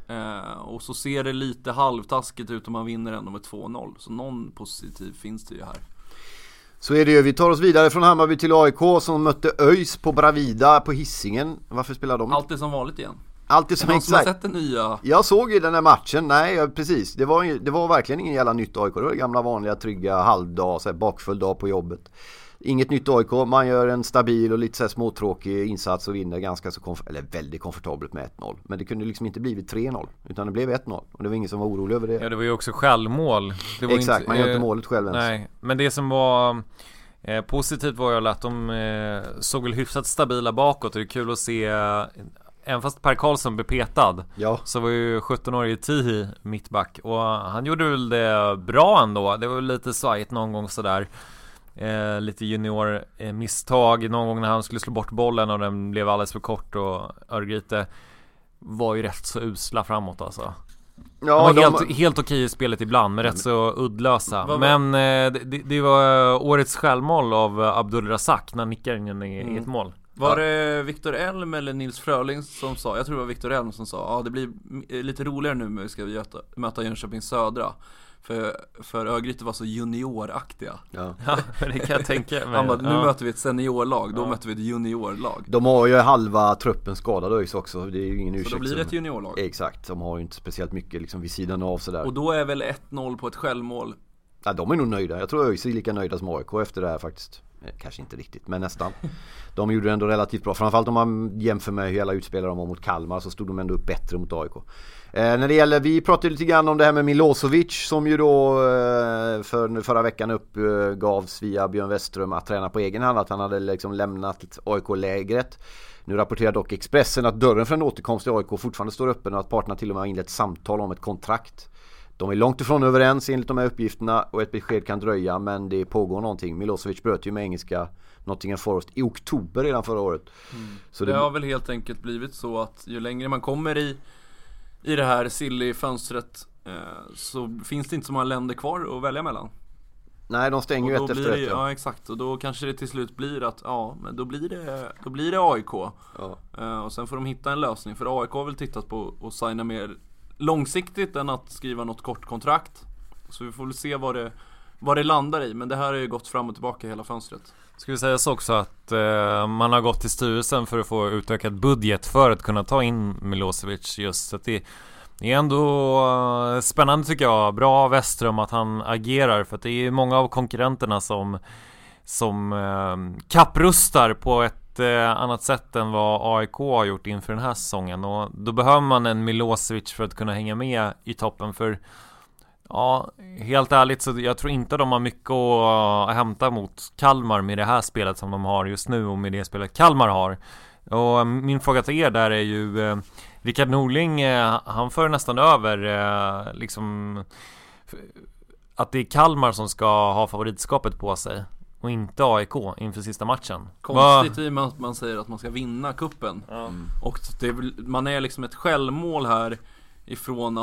Och så ser det lite halvtaskigt ut om man vinner ändå med 2-0. Så någon positiv finns det ju här.
Så är det ju. Vi tar oss vidare från Hammarby till AIK som mötte ÖIS på Bravida på Hisingen. Varför spelar de?
Alltid som vanligt igen.
Alltid som
exakt. Sett det nya.
Jag såg ju den här matchen. Nej, precis. Det var verkligen ingen jävla nytt AIK. Det var gamla vanliga trygga halvdag, så här bakfull dag på jobbet. Inget nytt AIK. Man gör en stabil och lite så här småtråkig insats och vinner ganska så väldigt komfortabelt med 1-0. Men det kunde liksom inte blivit 3-0, utan det blev 1-0. Och det var ingen som var orolig över det.
Ja, det var ju också självmål. Det var
exakt,
inte,
man gör inte målet själv ens.
Nej, men det som var positivt var ju att de såg väl hyfsat stabila bakåt. Och det är kul att se, även fast Per Karlsson blev petad, så var ju 17-årige Tihi mittback. Och han gjorde väl det bra ändå. Det var lite svajigt någon gång sådär. Lite junior misstag någon gång när han skulle slå bort bollen och den blev alldeles för kort, och Örgryte var ju rätt så usla framåt alltså. Ja, de var helt okej i spelet ibland, men rätt så uddlösa. Men det var årets självmål av Abdul Razak när han nickar in i ett mål.
Var det Viktor Elm eller Nils Fröling som sa? Jag tror det var Viktor Elm som sa, det blir lite roligare nu när vi ska möta Jönköping Södra. För Örgryte var så junioraktiga.
Ja, det kan jag tänka mig.
Nu möter vi ett seniorlag, då möter vi ett juniorlag.
De har ju halva truppen skadad också. Det är ju ingen ursäkt.
Så då blir det ett juniorlag.
Exakt, de har ju inte speciellt mycket liksom vid sidan av sådär.
Och då är väl 1-0 på ett självmål.
Ja, de är nog nöjda. Jag tror ÖIS är lika nöjda som AIK efter det här faktiskt. Kanske inte riktigt, men nästan. De gjorde det ändå relativt bra. Framförallt om man jämför med hur hela utspelare de var mot Kalmar, så stod de ändå upp bättre mot AIK. När det gäller, vi pratade lite grann om det här med Milosevic som ju då förra veckan uppgavs via Björn Westström att träna på egen hand, att han hade liksom lämnat AIK-lägret. Nu rapporterar dock Expressen att dörren för en återkomst till AIK fortfarande står öppen och att parterna till och med har inlett samtal om ett kontrakt. De är långt ifrån överens enligt de här uppgifterna, och ett besked kan dröja, men det pågår någonting. Milosevic bröt ju med engelska Nottingham Forest i oktober redan förra året.
Så det har väl helt enkelt blivit så att ju längre man kommer i det här silly-fönstret så finns det inte så många länder kvar att välja mellan.
Nej, de stänger ju ett efter ett.
Ja, exakt. Och då kanske det till slut blir att men då blir det AIK. Och sen får de hitta en lösning. För AIK har väl tittat på att signa mer långsiktigt än att skriva något kort kontrakt. Så vi får väl se vad det landar i. Men det här har ju gått fram och tillbaka hela fönstret.
Ska vi säga så också att man har gått till styrelsen för att få utökad budget för att kunna ta in Milosevic, just så att det är ändå spännande tycker jag. Bra av Westström att han agerar, för att det är många av konkurrenterna som kapprustar på ett annat sätt än vad AIK har gjort inför den här säsongen, och då behöver man en Milosevic för att kunna hänga med i toppen. För ja, helt ärligt så jag tror inte de har mycket att hämta mot Kalmar med det här spelet som de har just nu och med det spelet Kalmar har. Och min fråga till er där är ju Rickard Norling, han för nästan över liksom att det är Kalmar som ska ha favoritskapet på sig och inte AIK inför sista matchen.
Konstigt i och med att man säger att man ska vinna kuppen. Och man är liksom ett självmål här ifrån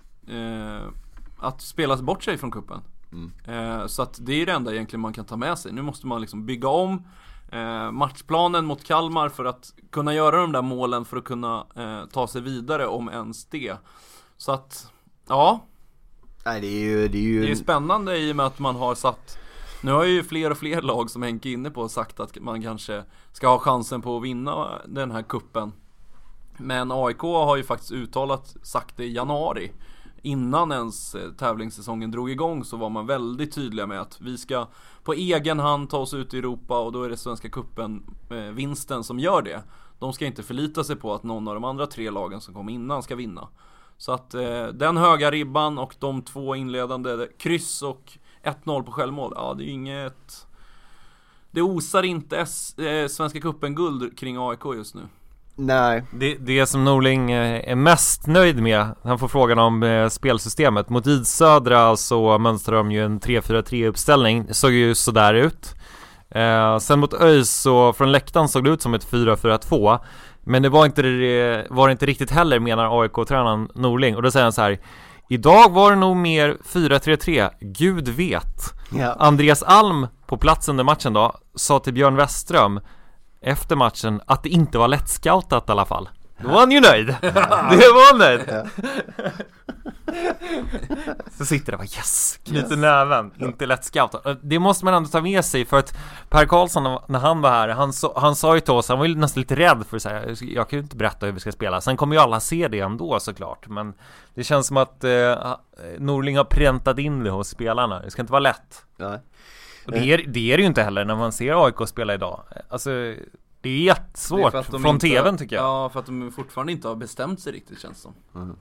att spelas bort sig från kuppen. Så att det är det enda egentligen man kan ta med sig. Nu måste man liksom bygga om matchplanen mot Kalmar för att kunna göra de där målen, för att kunna ta sig vidare om ens det. Så att
nej, det är
spännande i och med att man har satt, nu har ju fler och fler lag som Henke är inne på sagt att man kanske ska ha chansen på att vinna den här kuppen. Men AIK har ju faktiskt sagt det i januari. Innan ens tävlingssäsongen drog igång så var man väldigt tydliga med att vi ska på egen hand ta oss ut i Europa, och då är det Svenska cupen vinsten som gör det. De ska inte förlita sig på att någon av de andra 3 lagen som kom innan ska vinna. Så att den höga ribban och de 2 inledande kryss och 1-0 på självmål, det är inget, det osar inte Svenska cupen guld kring AIK just nu.
Nej. Det som Norling är mest nöjd med, han får frågan om spelsystemet. Mot Idsödra så mönstrade de ju en 3-4-3 uppställning. Det såg ju sådär ut. Sen mot ÖIS så från läktaren såg det ut som ett 4-4-2. Men det var inte riktigt heller, menar AIK-tränaren Norling. Och då säger han så här: idag var det nog mer 4-3-3, Gud vet. Ja. Andreas Alm på plats under matchen då sa till Björn Westström efter matchen att det inte var lätt scoutat i alla fall. Då var han ju nöjd. Det var han nöjd. Så sitter det bara knyter näven. Inte lätt scoutat. Det måste man ändå ta med sig, för att Per Karlsson, när han var här, han sa ju till oss, han var ju nästan lite rädd för att säga, jag kan ju inte berätta hur vi ska spela. Sen kommer ju alla se det ändå såklart. Men det känns som att Norling har präntat in det hos spelarna. Det ska inte vara lätt. Nej. Och det är det ju inte heller när man ser AIK spela idag. Alltså, det är jättesvårt från tvn tycker jag.
Ja, för att de fortfarande inte har bestämt sig riktigt, känns som.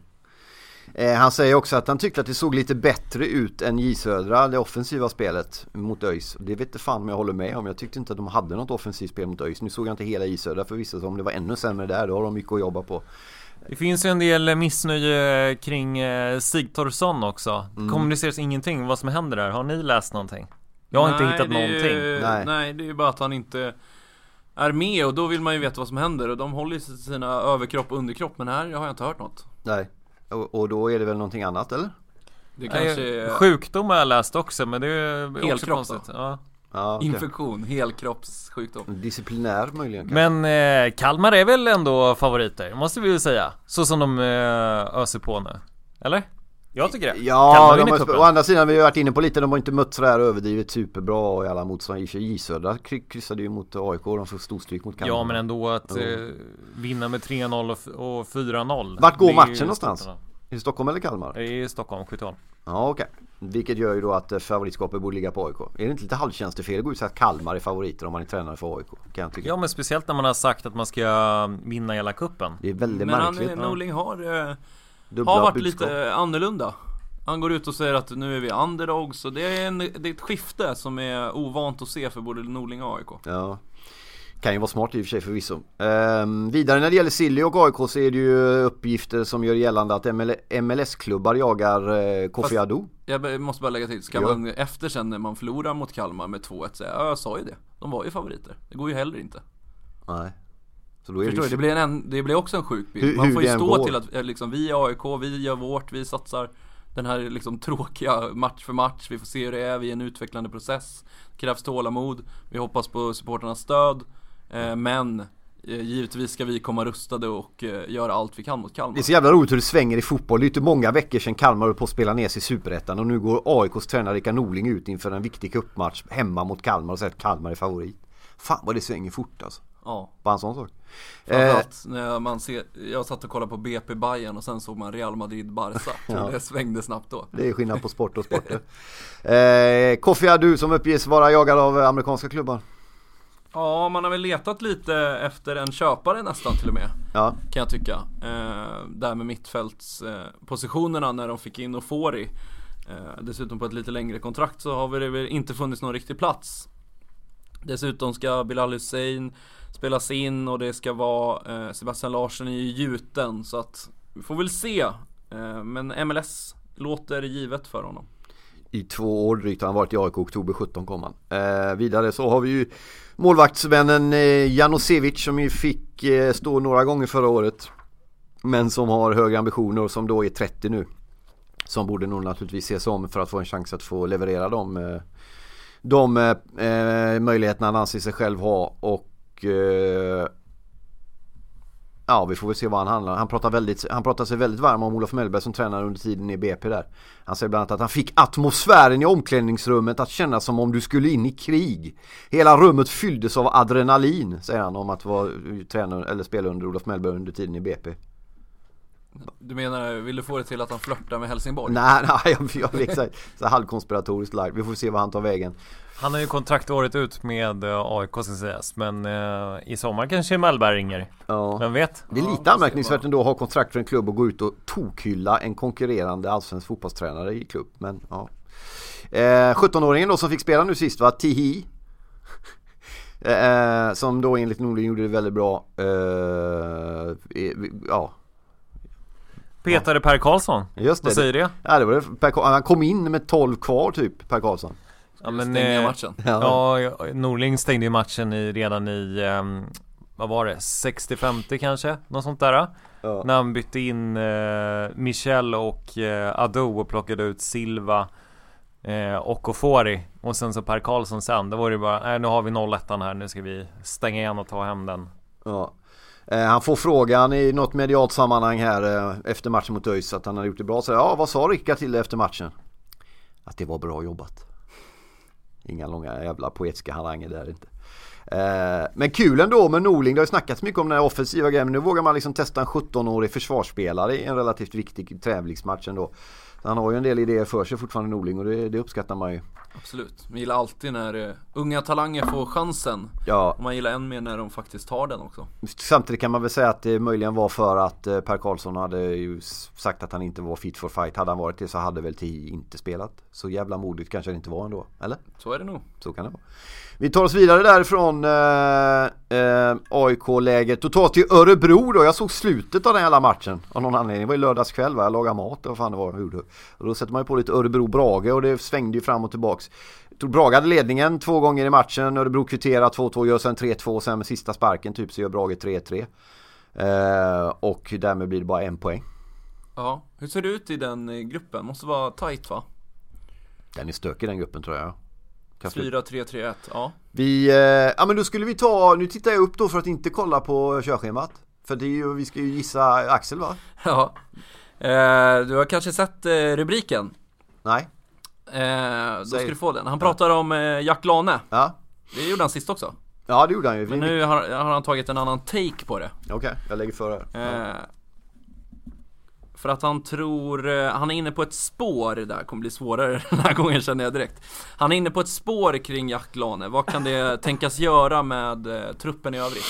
Han säger också att han tyckte att det såg lite bättre ut än J Södra, det offensiva spelet mot ÖIS. Det vet inte fan om jag håller med om. Jag tyckte inte att de hade något offensivt spel mot ÖIS. Nu såg jag inte hela J Södra, för vissa som det var ännu sämre där. Då har de mycket att jobba på.
Det finns ju en del missnöje kring Stig Torsson också. Kommuniceras ingenting vad som händer där. Har ni läst någonting? Jag har inte hittat någonting.
Nej, det är ju bara att han inte är med, och då vill man ju veta vad som händer. Och de håller ju sina överkropp och underkropp, men här har jag inte hört något.
Nej, och då är det väl någonting annat, eller?
Det kanske
sjukdom har jag läst också, men det är också konstigt.
Ja, okay. Infektion, helkroppssjukdom.
Disciplinär möjligen kanske.
Men Kalmar är väl ändå favoriter, måste vi ju säga. Så som de öser på nu, eller? Jag tycker det.
Ja, å andra sidan vi har varit inne på lite, de har inte mött sådär överdrivet superbra i alla motstånd. J Södra kryssade ju mot AIK, de får storstryk mot Kalmar.
Ja, men ändå att vinna med 3-0 och 4-0.
Vart går matchen någonstans? I Stockholm eller Kalmar?
I Stockholm, Skytteholm.
Ja, okej. Vilket gör ju då att favoritskapet borde ligga på AIK. Är det inte lite halvtjänstefel att gå ut så att Kalmar är favoriter om man är tränare för AIK? Kan jag tycka.
Ja, men speciellt när man har sagt att man ska vinna hela kuppen.
Det är väldigt märkligt.
Men Norling har varit lite annorlunda. Han går ut och säger att nu är vi underdogs, och det är ett skifte som är ovant att se för både Norling och AIK.
Ja, kan ju vara smart i och för sig förvisso. Vidare när det gäller Silly och AIK så är det ju uppgifter som gör gällande att MLS-klubbar jagar Kofi Adu.
Jag måste bara lägga till, ska man efter sen när man förlorar mot Kalmar med 2-1 säga, jag sa ju det, de var ju favoriter. Det går ju heller inte.
Nej. Så då är
Förstår du, det blir också en sjuk bild. Man får ju stå till att liksom, vi är AIK, vi gör vårt, vi satsar den här liksom tråkiga match för match. Vi får se hur det är, vi är en utvecklande process. Det krävs tålamod, vi hoppas på supporternas stöd. Men givetvis ska vi komma rustade och göra allt vi kan mot Kalmar.
Det är så jävla roligt hur det svänger i fotboll. Det är inte många veckor sedan Kalmar höll på att spela ner sig i Superettan. Och nu går AIKs tränare Rickard Norling ut inför en viktig cupmatch hemma mot Kalmar och säger att Kalmar är favorit. Fan vad det svänger fort alltså.
Ja.
Bara en sån sak.
Framförallt när jag satt och kollade på BP Bayern och sen såg man Real Madrid Barca. Ja. Det svängde snabbt då.
Det är skillnad på sport och sporter. Kofi, du som uppges vara jagad av amerikanska klubbar.
Ja, man har väl letat lite efter en köpare nästan till och med. Ja. Kan jag tycka. Där med mittfältspositionerna när de fick in Ofori. Dessutom på ett lite längre kontrakt så har det väl inte funnits någon riktig plats. Dessutom ska Bilal Hussein spelas in och det ska vara Sebastian Larsson i gjuten. Så att vi får väl se. Men MLS låter givet för honom.
I 2 år drygt har han varit i AIK, oktober 17 kom han. Vidare så har vi ju målvaktsvännen Janosevic som ju fick stå några gånger förra året. Men som har högre ambitioner och som då är 30 nu. Som borde nog naturligtvis ses om för att få en chans att få leverera de möjligheterna han anser sig själv ha. Och ja, vi får väl se vad han handlar. Han pratar sig väldigt varm om Olof Mellberg som tränare under tiden i BP där. Han säger bland annat att han fick atmosfären i omklädningsrummet att känna som om du skulle in i krig. Hela rummet fylldes av adrenalin, säger han om att vara tränare eller spela under Olof Mellberg under tiden i BP.
Du menar, vill du få det till att han flörtar med Helsingborg?
Nej, jag vet exakt. Så halvkonspiratoriskt live. Vi får se vad han tar vägen.
Han har ju kontrakt året ut med AIK ska sägas. Men i sommar kanske Mellberg ringer. Ja. Vem vet?
Det är lite anmärkningsvärt ändå att ha kontrakt för en klubb och gå ut och tokhylla en konkurrerande allsvensk fotbollstränare i klubb. Men ja. 17-åringen då som fick spela nu sist var Tihi. Som då enligt Norling gjorde det väldigt bra. Ja.
Petare Per Karlsson.
Just det.
Vad säger det?
Ja, det var det. Han kom in med 12 kvar typ, Per Karlsson.
Ja, men matchen.
Ja, Norling stängde ju matchen redan i vad var det? 60-50 kanske, något sånt där. Ja. När han bytte in Michel och Ado och plockade ut Silva och Ofori. Och sen så Per Karlsson sen. Då var det bara, nu har vi 0-1 här, nu ska vi stänga igen och ta hem den.
Ja. Han får frågan i något medialt sammanhang här efter matchen mot ÖIS att han hade gjort det bra. Så ja, vad sa Rickard till efter matchen? Att det var bra jobbat. Inga långa jävla poetiska haranger där inte. Men kul ändå med Norling. Det har ju snackats mycket om den här offensiva grejen. Men nu vågar man liksom testa en 17-årig försvarsspelare i en relativt viktig tävlingsmatch ändå. Han har ju en del idéer för sig fortfarande, Norling, och det uppskattar man ju.
Absolut, man gillar alltid när unga talanger får chansen.
Ja.
Och man gillar än mer när de faktiskt tar den också.
Samtidigt kan man väl säga att det möjligen var för att Per Karlsson hade ju sagt att han inte var fit for fight. Hade han varit det så hade väl T inte spelat. Så jävla modigt kanske det inte var ändå, eller?
Så är det nog.
Så kan det vara. Vi tar oss vidare därifrån AIK-läget. Totalt till Örebro då. Jag såg slutet av den hela matchen av någon anledning. Det var ju lördagskväll, jag lagade mat och fan det var hur. Och då sätter man ju på lite Örebro-Brage och det svängde ju fram och tillbaks. Brage hade ledningen 2 gånger i matchen. Örebro kvitterar 2-2, gör sen 3-2 och sen med sista sparken typ så gör Brage 3-3. Och därmed blir det bara 1 poäng.
Ja, hur ser det ut i den gruppen? Måste vara tight, va?
Den är stökig den gruppen tror jag.
4-3-3-1, ja.
Ja men då skulle vi ta, nu tittar jag upp då för att inte kolla på körschemat. För det är ju, vi ska ju gissa Axel, va?
Ja. Du har kanske sett rubriken?
Nej.
Då ska du få den. Han pratar om Jack Lane.
Ja.
Det gjorde han sist också.
Ja, det gjorde han ju.
Men nu har han tagit en annan take på det.
Okej, jag lägger för här.
För att han tror, han är inne på ett spår, det där kommer bli svårare den här gången känner jag direkt. Han är inne på ett spår kring Jack Lane. Vad kan det tänkas göra med truppen i övrigt?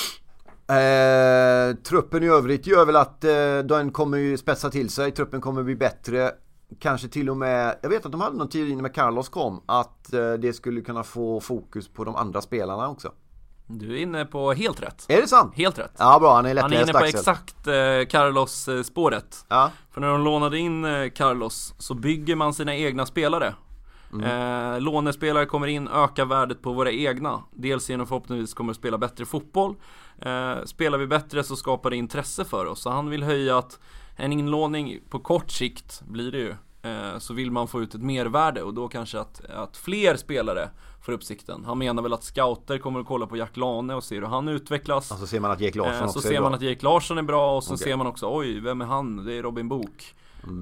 Truppen i övrigt gör väl att den kommer ju spetsa till sig. Truppen kommer bli bättre. Kanske till och med, jag vet att de hade någon teori när Carlos kom, att det skulle kunna få fokus på de andra spelarna också.
Du är inne på helt rätt.
Är det sant?
Helt rätt.
Ja, bra. Han är
inne på exakt Carlos-spåret.
Ja.
För när de lånade in Carlos så bygger man sina egna spelare. Lånespelare kommer in, ökar värdet på våra egna. Dels genom förhoppningsvis kommer att spela bättre fotboll. Spelar vi bättre så skapar det intresse för oss. Så han vill höja att en inlåning på kort sikt blir det ju. Så vill man få ut ett mervärde och då kanske att fler spelare får uppsikten. Han menar väl att scouter kommer att kolla på Jack Lane och se hur han utvecklas.
Alltså ser man att Jake Larsson också
så ser man att Jake Larsson är bra och så ser man också, oj, vem är han? Det är Robin Book.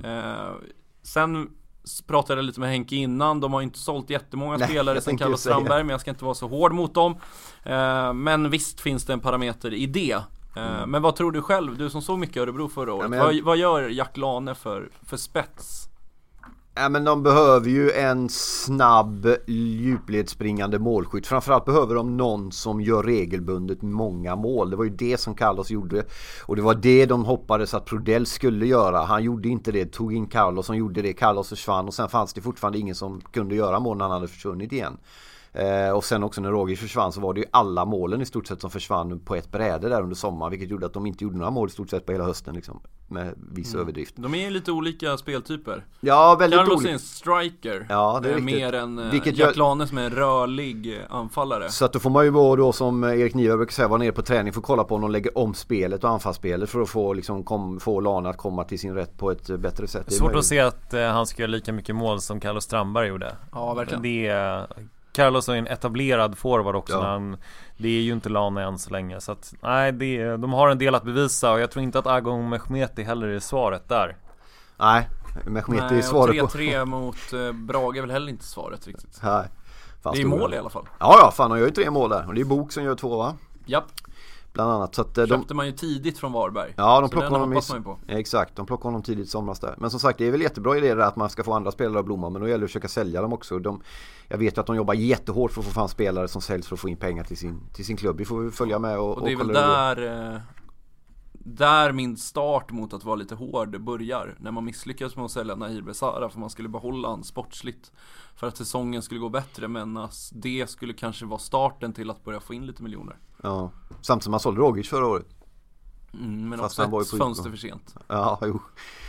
Sen pratade jag lite med Henke innan. De har inte sålt jättemånga spelare som Carlos Strandberg, men jag ska inte vara så hård mot dem. Men visst finns det en parameter i det. Men vad tror du själv? Du som såg mycket Örebro förra året. Vad gör Jack Lane för spets?
Ja, men de behöver ju en snabb djupledsspringande målskytt. Framförallt behöver de någon som gör regelbundet många mål. Det var ju det som Carlos gjorde. Och det var det de hoppades att Prodell skulle göra. Han gjorde inte det, tog in Carlos som gjorde det. Carlos försvann och sen fanns det fortfarande ingen som kunde göra mål när han hade försvunnit igen. Och sen också när Rogic försvann så var det ju alla målen i stort sett som försvann på ett bräde där under sommaren, vilket gjorde att de inte gjorde några mål i stort sett på hela hösten liksom, med viss överdrift.
De är ju lite olika speltyper.
Ja, väldigt olika.
Carlos är en striker.
Ja, det är
mer än Jack Lane som är en rörlig anfallare.
Så att då får man ju vara då, som Erik Niva brukar säga, vara nere på träning för att kolla på om de lägger om spelet och anfallsspelet för att få, liksom, få Lane att komma till sin rätt på ett bättre sätt.
Det är svårt att se att han ska göra lika mycket mål som Carlos Strandberg gjorde.
Ja, verkligen.
Carlos är en etablerad forward också, det är ju inte Lane än så länge. Så att, nej, de har en del att bevisa. Och jag tror inte att Agon Mehmeti heller är svaret där.
Nej, Mehmeti är svaret på
3-3 mot Brage är väl heller inte svaret riktigt.
Nej,
det är mål i alla fall.
Ja, fan, han gör ju 3 mål där. Och det är Bok som gör 2, va?
Japp.
Bland annat. Så att,
köpte man ju tidigt från Varberg.
Ja, de plockade honom exakt, de plockade honom tidigt somras där. Men som sagt, det är väl jättebra idé där att man ska få andra spelare att blomma. Men då gäller det att försöka sälja dem också. Jag vet ju att de jobbar jättehårt för att få fram spelare som säljs för att få in pengar till sin klubb. Vi får följa med och
det är väl där min start mot att vara lite hård börjar. När man misslyckas med att sälja Nahir Besara för man skulle behålla han sportsligt för att säsongen skulle gå bättre, men det skulle kanske vara starten till att börja få in lite miljoner.
Ja, samtidigt som man sålde Rogic förra året.
Men fast också ett fönster för sent.
Ja, jo.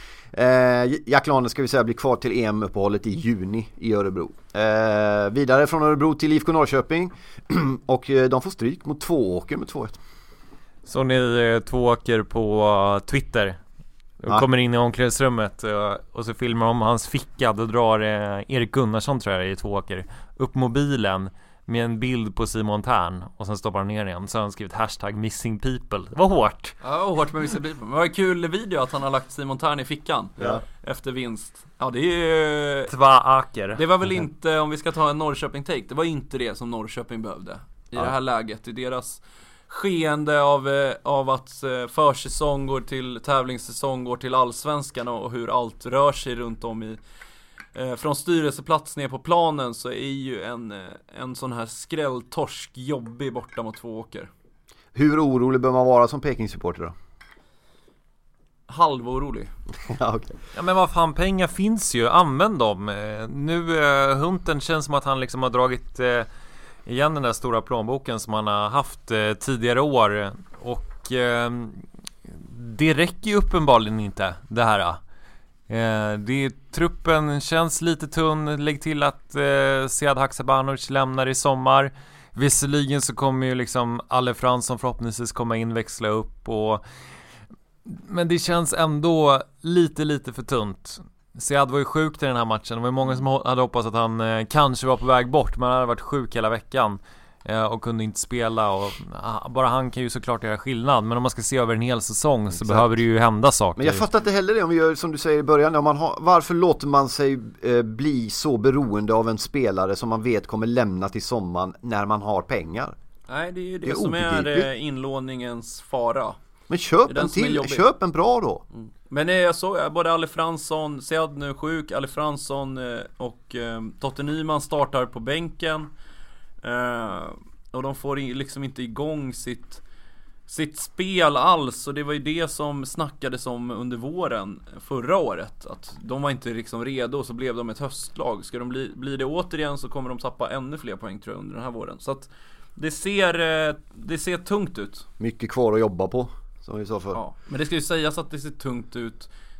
Jack Lane ska vi säga blir kvar till EM-uppehållet i juni i Örebro. Vidare från Örebro till IFK Norrköping och de får stryk mot Tvååker med 2-1.
Så ni Tvååker på Twitter kommer in i omklädningsrummet och så filmar de hans ficka. Då drar Erik Gunnarsson, tror jag, i Tvååker upp mobilen med en bild på Simon Tern och sen stoppar han ner igen. Så har han skrivit #missingpeople. Det var hårt.
Ja, hårt med missing people. Men det var en kul video att han har lagt Simon Tern i fickan efter vinst. Ja, det är ju
Tvååker.
Det var väl inte, om vi ska ta en Norrköping-take, det var inte det som Norrköping behövde i det här läget. I deras skeende av att försäsong går till tävlingssäsong, går till allsvenskan och hur allt rör sig runt om i från styrelseplats ner på planen, så är ju en sån här skrälltorsk jobbig borta mot Tvååker.
Hur orolig bör man vara som Peking-supporter då?
Halvorolig.
Ja, okay.
Ja, men vad fan, pengar finns ju, använd dem. Nu Hunten känns som att han liksom har dragit igen den där stora plånboken som han har haft tidigare år. Och det räcker ju uppenbarligen inte det här. Truppen känns lite tunn. Lägg till att Sead Haksabanovic lämnar i sommar. Visserligen så kommer ju liksom Alle Fransson förhoppningsvis komma in, växla upp men det känns ändå lite för tunt. Sead var ju sjuk till den här matchen. Det var ju många som hade hoppats att han kanske var på väg bort, men han hade varit sjuk hela veckan och kunde inte spela, och bara han kan ju såklart göra skillnad, men om man ska se över en hel säsong så behöver det ju hända saker.
Men jag fattar inte heller det, om vi gör som du säger i början, varför låter man sig bli så beroende av en spelare som man vet kommer lämna till sommaren när man har pengar?
Nej, det är ju det som är inlåningens fara.
Men köp en bra då.
Men jag såg både Alle Fransson, Sead nu sjuk, Alle Fransson och Totte Nyman startar på bänken. Och de får liksom inte igång sitt spel alls. Och det var ju det som snackades om under våren förra året, att de var inte liksom redo, och så blev de ett höstlag. Ska de bli det återigen så kommer de tappa ännu fler poäng, tror jag, under den här våren. Så att det ser tungt ut.
Mycket kvar att jobba på, som vi sa förr.
Ja, men det ska ju sägas att det ser tungt ut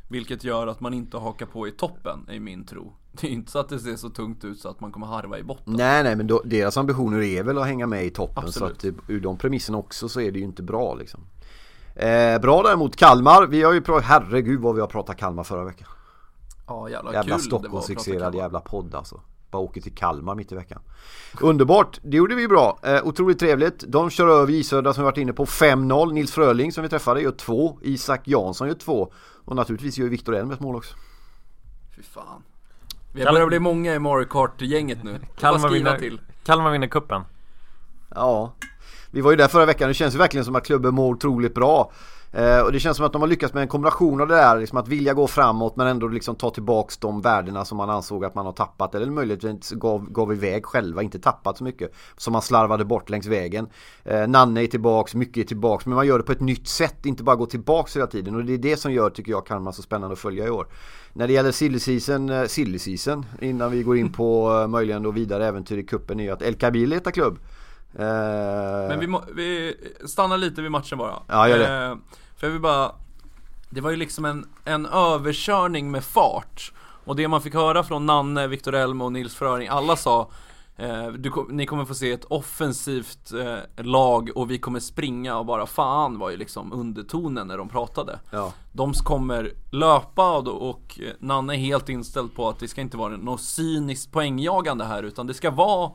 Vilket gör att man inte hakar på i toppen, i min tro. Det är inte så att det ser så tungt ut så att man kommer harva i botten.
Nej, men deras ambitioner är väl att hänga med i toppen.
Absolut.
Så att ur de premisserna också så är det ju inte bra liksom. Bra däremot Kalmar. Vi har ju herregud vad vi har pratat Kalmar förra veckan.
Ja, jävla kul
Stockholmsfixerad jävla podd alltså. Bara åker till Kalmar mitt i veckan. Underbart, det gjorde vi bra. Otroligt trevligt. De kör över Isöda som vi varit inne på 5-0. Nils Fröling som vi träffade gör 2. Isak Jansson gör 2. Och naturligtvis gör Viktor Elm ett mål också.
Fy fan. Vi börjar bli många i Mario Kart-gänget nu.
Kalmar vinner kuppen.
Ja, vi var ju där förra veckan. Det känns ju verkligen som att klubben mår otroligt bra. Och det känns som att de har lyckats med en kombination av det där liksom att vilja gå framåt men ändå liksom ta tillbaks de värdena som man ansåg att man har tappat eller möjligtvis gav iväg själva, inte tappat så mycket som man slarvade bort längs vägen. Nanne är tillbaks, mycket är tillbaks, men man gör det på ett nytt sätt, inte bara gå tillbaks hela tiden, och det är det som gör, tycker jag, Kalmar så spännande att följa i år. När det gäller silly season innan vi går in på möjligen då vidare äventyr i kuppen, är ju att El Kabir letar klubb.
Men vi stannar lite vid matchen bara.
Ja, gör det.
För jag vill bara, det var ju liksom en överkörning med fart. Och det man fick höra från Nanne, Viktor Elm och Nils Fröling, alla sa ni kommer få se ett offensivt lag och vi kommer springa och bara fan, var ju liksom undertonen när de pratade.
Ja.
De kommer löpa och Nanne är helt inställd på att det ska inte vara något cyniskt poängjagande här, utan det ska vara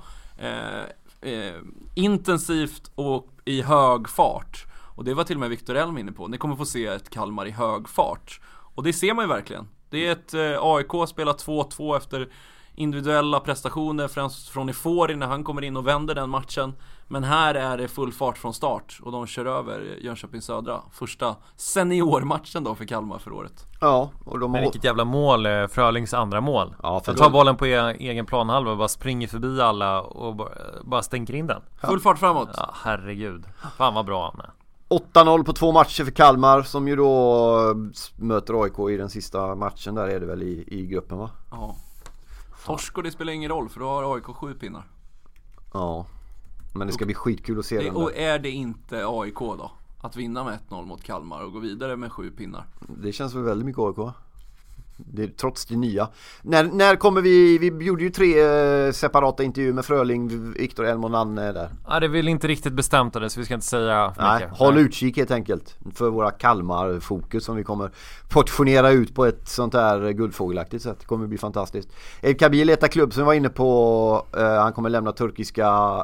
intensivt och i hög fart. Och det var till och med Viktor Elm inne på. Ni kommer få se ett Kalmar i hög fart. Och det ser man ju verkligen. Det är ett AIK spelar 2-2 efter individuella prestationer, främst från Ifori när han kommer in och vänder den matchen. Men här är det full fart från start och de kör över Jönköping Södra. Första seniormatchen då för Kalmar för året.
Ja, och de
Men vilket jävla mål, Frölings andra mål.
Ja,
för tar bollen på egen planhalva och bara springer förbi alla och bara stänker in den.
Full fart framåt.
Ja, herregud. Fan vad bra han är.
8-0 på 2 matcher för Kalmar, som ju då möter AIK i den sista matchen. Där är det väl i gruppen, va?
Ja. Torsk, och det spelar ingen roll för då har AIK 7 pinnar.
Ja, men det ska bli skitkul att se den.
Och är det inte AIK då? Att vinna med 1-0 mot Kalmar och gå vidare med 7 pinnar.
Det känns väl väldigt mycket AIK. Det är trots det nya. När kommer vi gjorde ju 3 separata intervjuer med Fröling, Viktor Elm och Nanne där.
Ja, det är väl inte riktigt bestämt det, så vi ska inte säga mycket.
Håll utkik helt enkelt för våra Kalmar-fokus som vi kommer portionera ut på ett sånt här guldfågelaktigt sätt. Det kommer bli fantastiskt. El Kabir letar klubb som vi var inne på. Han kommer lämna turkiska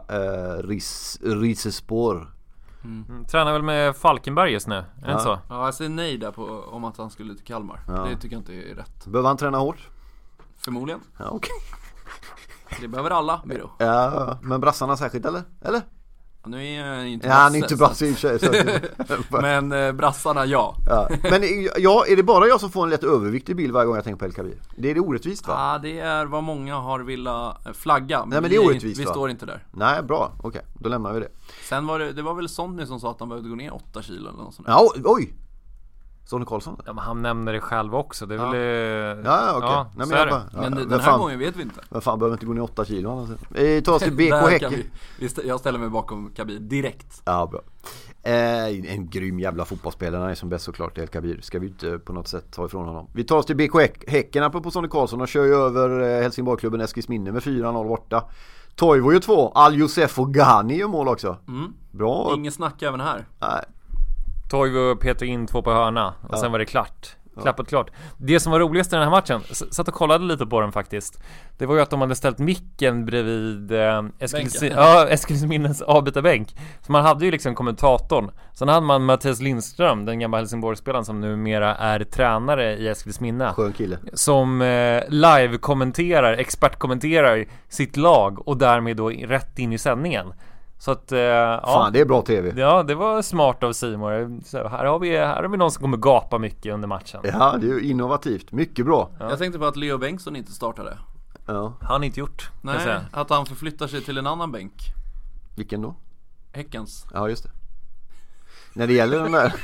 Rizespor.
Tränar väl med Falkenberg just nu,
ja.
Så?
Ja, jag säger nej där om att han skulle till Kalmar. Ja. Det tycker jag inte är rätt.
Behöver han träna hårt?
Förmodligen.
Ja, okej.
Det behöver alla, Biro.
Ja, men brassarna särskilt, eller?
Nu är han inte
brasse. Ja, han är inte brasse i sig.
Men brassarna, ja.
Men är det bara jag som får en lätt överviktig bild varje gång jag tänker på El Kabir? Det är det orättvist, va?
Ja, det är vad många har velat flagga.
Nej, men det är orättvist,
vi
va?
står inte där.
Nej, bra. Okej, då lämnar vi det.
Sen var det var väl Sonny som sa att han behövde gå ner 8 kilo eller något sånt.
Ja, oj! Sonny Karlsson.
Ja, men han nämner det själv också. Det är väl...
Ja, okej.
Ja,
nej,
men den här gången vet vi inte.
Men fan, behöver inte gå ner 8 kilo. Ta oss till BK Häcken.
Jag ställer mig bakom Kabir direkt.
Ja, bra. En grym jävla fotbollsspelare, är som bäst såklart. El Kabir ska vi inte på något sätt ta ifrån honom. Vi tar oss till BK Häcken på Sonny Karlsson och kör ju över Helsingborgsklubben Eskilsminne med 4-0 borta. Toivo gör 2. Al-Josef och Ghani gör mål också. Bra.
Ingen snack även här.
Nej.
Toivo petade in 2 på hörna och sen var det klart. Klappat klart. Det som var roligast i den här matchen, satt och kollade lite på den faktiskt. Det var ju att de hade ställt micken bredvid Eskilsminnes avbytarbänk. Så man hade ju liksom kommentatorn. Sen hade man Mattias Lindström, den gamla Helsingborgsspelaren som numera är tränare i Eskilsminne.
Skön kille.
Som live-kommenterar, expertkommenterar sitt lag och därmed då rätt in i sändningen. Så att,
fan, det är bra tv.
Ja, det var smart av Simon. Här har vi någon som kommer gapa mycket under matchen.
Ja, det är innovativt. Mycket bra.
Ja. Jag tänkte på att Leo Bengtsson inte startade.
Ja.
Han inte gjort.
Nej, att han förflyttar sig till en annan bänk.
Vilken då?
Häckens.
Ja, just det. när det gäller den där.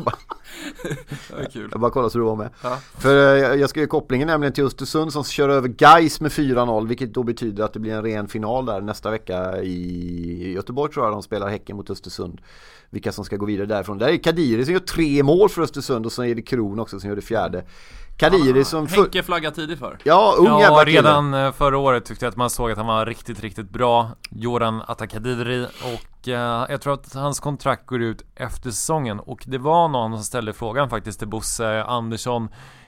Jag bara kollar så du var med. Ja. För jag ska ju kopplingen nämligen till Östersund som kör över Gais med 4-0, vilket då betyder att det blir en ren final där nästa vecka i Göteborg, tror jag de spelar Häcken mot Östersund. Vilka som ska gå vidare därifrån. Där är Kadiri som gör 3 mål för Östersund och så är det Kron också som gör det 4:e. Kadiri som
Henke flaggar tidigt för.
Ja,
redan förra året tyckte jag att man såg att han var riktigt, riktigt bra. Jordan Atakadiri. Och jag tror att hans kontrakt går ut efter säsongen. Och det var någon som ställde frågan faktiskt till Bosse Andersson.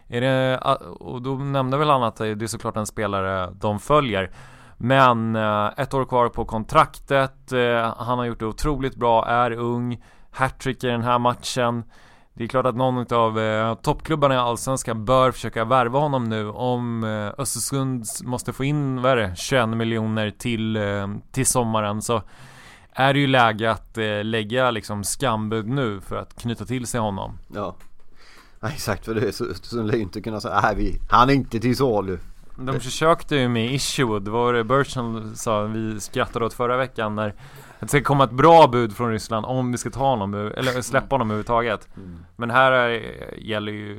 Och då nämnde väl han att det är såklart en spelare de följer. Men 1 år kvar på kontraktet. Han har gjort det otroligt bra, är ung, hattrick i den här matchen. Det är klart att någon av toppklubbarna i Allsvenskan bör försöka värva honom nu. Om Östersund måste få in 21 miljoner till sommaren, så är det ju läge att lägga liksom skambud nu för att knyta till sig honom.
Ja, exakt, för det är så Östersund lär ju inte kunna säga han är inte till salu.
De försökte ju med Isherwood. Det var det Bertrand sa, vi skrattade åt förra veckan, när det ska komma ett bra bud från Ryssland om vi ska ta honom eller släppa honom överhuvudtaget. Men här gäller ju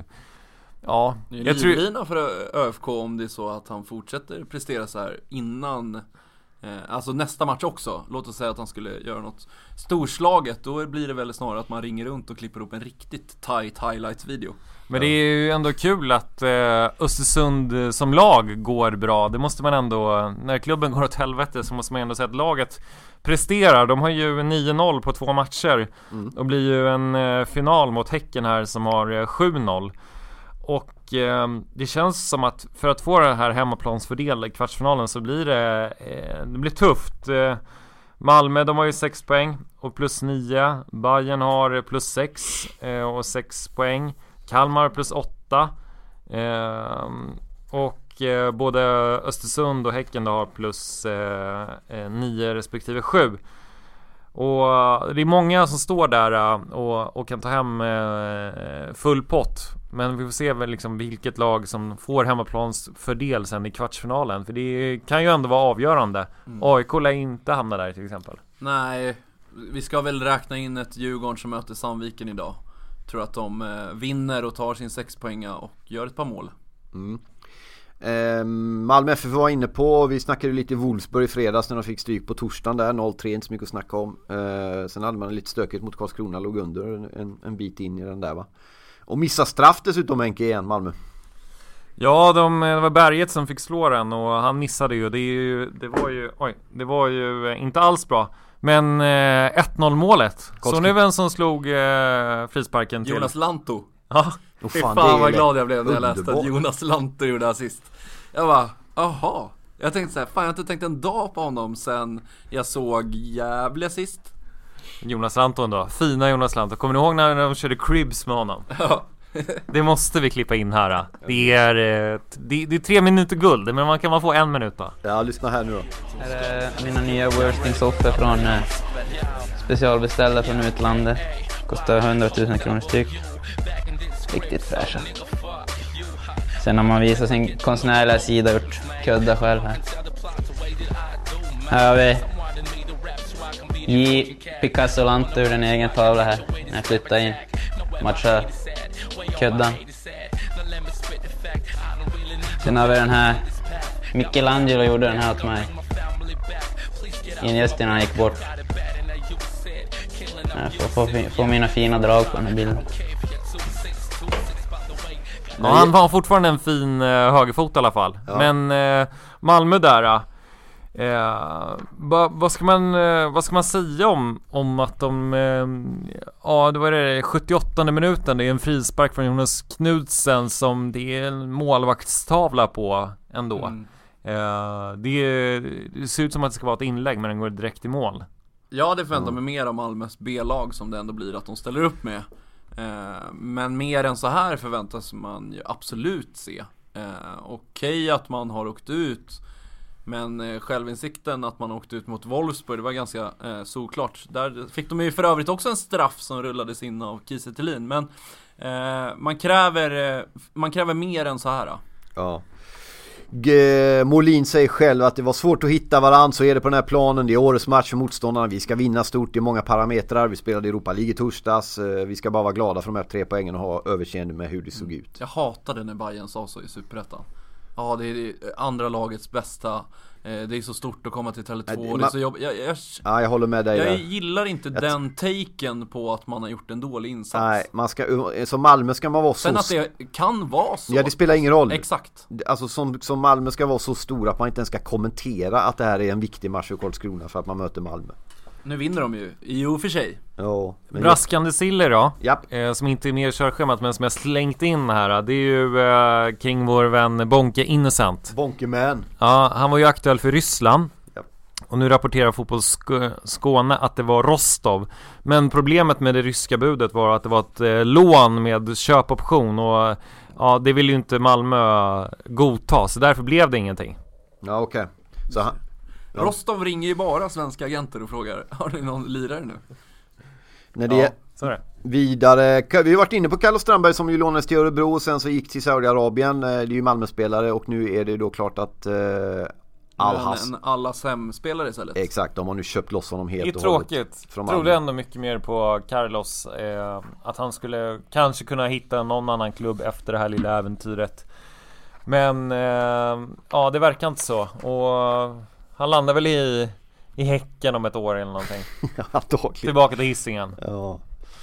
jag tror för ÖFK om det är så att han fortsätter prestera så här innan alltså nästa match också. Låt oss säga att han skulle göra något storslaget. Då blir det väl snarare att man ringer runt och klipper upp en riktigt tight highlights-video.
Men det är ju ändå kul att Östersund som lag går bra. Det måste man ändå, när klubben går åt helvete så måste man ändå säga att laget presterar. De har ju 9-0 på 2 matcher. Och blir ju en final mot Häcken här som har 7-0. Och det känns som att för att få den här hemmaplansfördel i kvartsfinalen så blir det blir tufft. Malmö, de har ju 6 poäng och plus 9. Bayern har plus 6 och 6 poäng. Kalmar plus 8. Och både Östersund och Häcken då har plus 9 respektive 7. Och det är många som står där och kan ta hem full pott. Men vi får se väl liksom vilket lag som får hemmaplansfördel sen i kvartsfinalen. För det kan ju ändå vara avgörande. AIK lär inte hamna där till exempel.
Nej, vi ska väl räkna in ett Djurgården som möter Sandviken idag. Tror att de vinner och tar sin 6-poänga och gör ett par mål.
Malmö FF var inne på, vi snackade lite i Wolfsburg i fredags när de fick stryk på torsdagen där, 0-3, inte så mycket att snacka om. Sen hade man lite stökigt mot Karlskrona, låg under en bit in i den där, va? Och missa straff dessutom, Henke, igen, Malmö.
Ja, det var Berget som fick slå den och han missade ju. Det var ju inte alls bra. Men 1-0 målet. Så nu vem som slog frisparken till?
Jonas Lantto.
Ja.
Fan vad glad jag blev när jag läste att Jonas Lantto gjorde assist. Jag bara, aha. Jag tänkte så här, fan jag har inte tänkt en dag på honom sen jag såg Gävle sist.
Jonas Lantto då, fina Jonas Lantto. Kommer ni ihåg när de körde cribs med honom?
Ja.
Det måste vi klippa in här. Det är 3 minuter guld, men man kan få 1 minut då.
Ja, lyssna här nu då.
Här är mina nya worsting-soffor från specialbeställda från utlandet. Kostar 100 000 kronor styck. Riktigt fräscha. Sen har man visat sin konstnärliga sida, gjort kudda själv här. Här har vi J. Picasso Lantto ur en egen tavla här. När jag flyttade in. Matchar kuddan. Sen har vi den här. Michelangelo gjorde den här åt mig. Innan han gick bort. Jag får mina fina drag på den här bilden.
Ja, han har fortfarande en fin högerfot i alla fall. Ja. Men Malmö där. Vad ska man säga om att de det var det 78:e minuten, det är en frispark från Jonas Knudsen som det är en målvaktstavla på ändå. Det ser ut som att det ska vara ett inlägg, men den går direkt i mål.
Ja, det förväntar mig mer av Malmös B-lag som det ändå blir att de ställer upp med. Men mer än så här förväntas man ju absolut se. Okej att man har åkt ut, men självinsikten att man åkte ut mot Wolfsburg, det var ganska såklart. Där fick de ju för övrigt också en straff som rullades in av Kiese Thelin. Men man kräver mer än så här.
Ja. Molin säger själv att det var svårt att hitta varandra. Så är det på den här planen. Det är årets match för motståndarna. Vi ska vinna stort i många parametrar. Vi spelade Europa League i torsdags. Vi ska bara vara glada för de här 3 poängen och ha överseende med hur det såg ut.
Jag hatade när Bayern sa så i Superettan. Ja, det är andra lagets bästa. Det är så stort att komma till Tele2. Det är så
jag håller med dig.
Jag gillar inte den taken på att man har gjort en dålig insats.
Nej, man ska, som Malmö ska man vara så.
Sen att det kan vara så.
Ja, det spelar ingen roll.
Exakt.
Alltså som Malmö ska vara så stor att man inte ens ska kommentera att det här är en viktig match för Karlskrona för att man möter Malmö.
Nu vinner de ju, i och för sig.
Ja,
Braskande Siller då,
japp.
Som inte är med i körschemat men som jag slängt in här. Det är ju kring vår vän Bonke Innocent.
Bonkeman.
Ja, han var ju aktuell för Ryssland.
Japp.
Och nu rapporterar Fotboll Skåne att det var Rostov. Men problemet med det ryska budet var att det var ett lån med köpoption. Och ja, det vill ju inte Malmö godta. Så därför blev det ingenting.
Ja, okej. Så han...
Ja. Rostov ringer ju bara svenska agenter och frågar: har ni någon lirare nu?
När det
så är det.
Vidare, vi har varit inne på Carlos Strandberg som ju lånades till Örebro och sen så gick till Saudiarabien. Det är ju Malmö-spelare och nu är det då klart att
Al-Hassem-spelare istället.
Exakt, de har nu köpt loss honom helt
och hållet. Det är tråkigt. Jag trodde ändå mycket mer på Carlos, att han skulle kanske kunna hitta någon annan klubb efter det här lilla äventyret. Men ja, det verkar inte så. Och han landar väl i Häcken om ett år eller någonting.
Ja,
tillbaka till Hisingen.
Ja.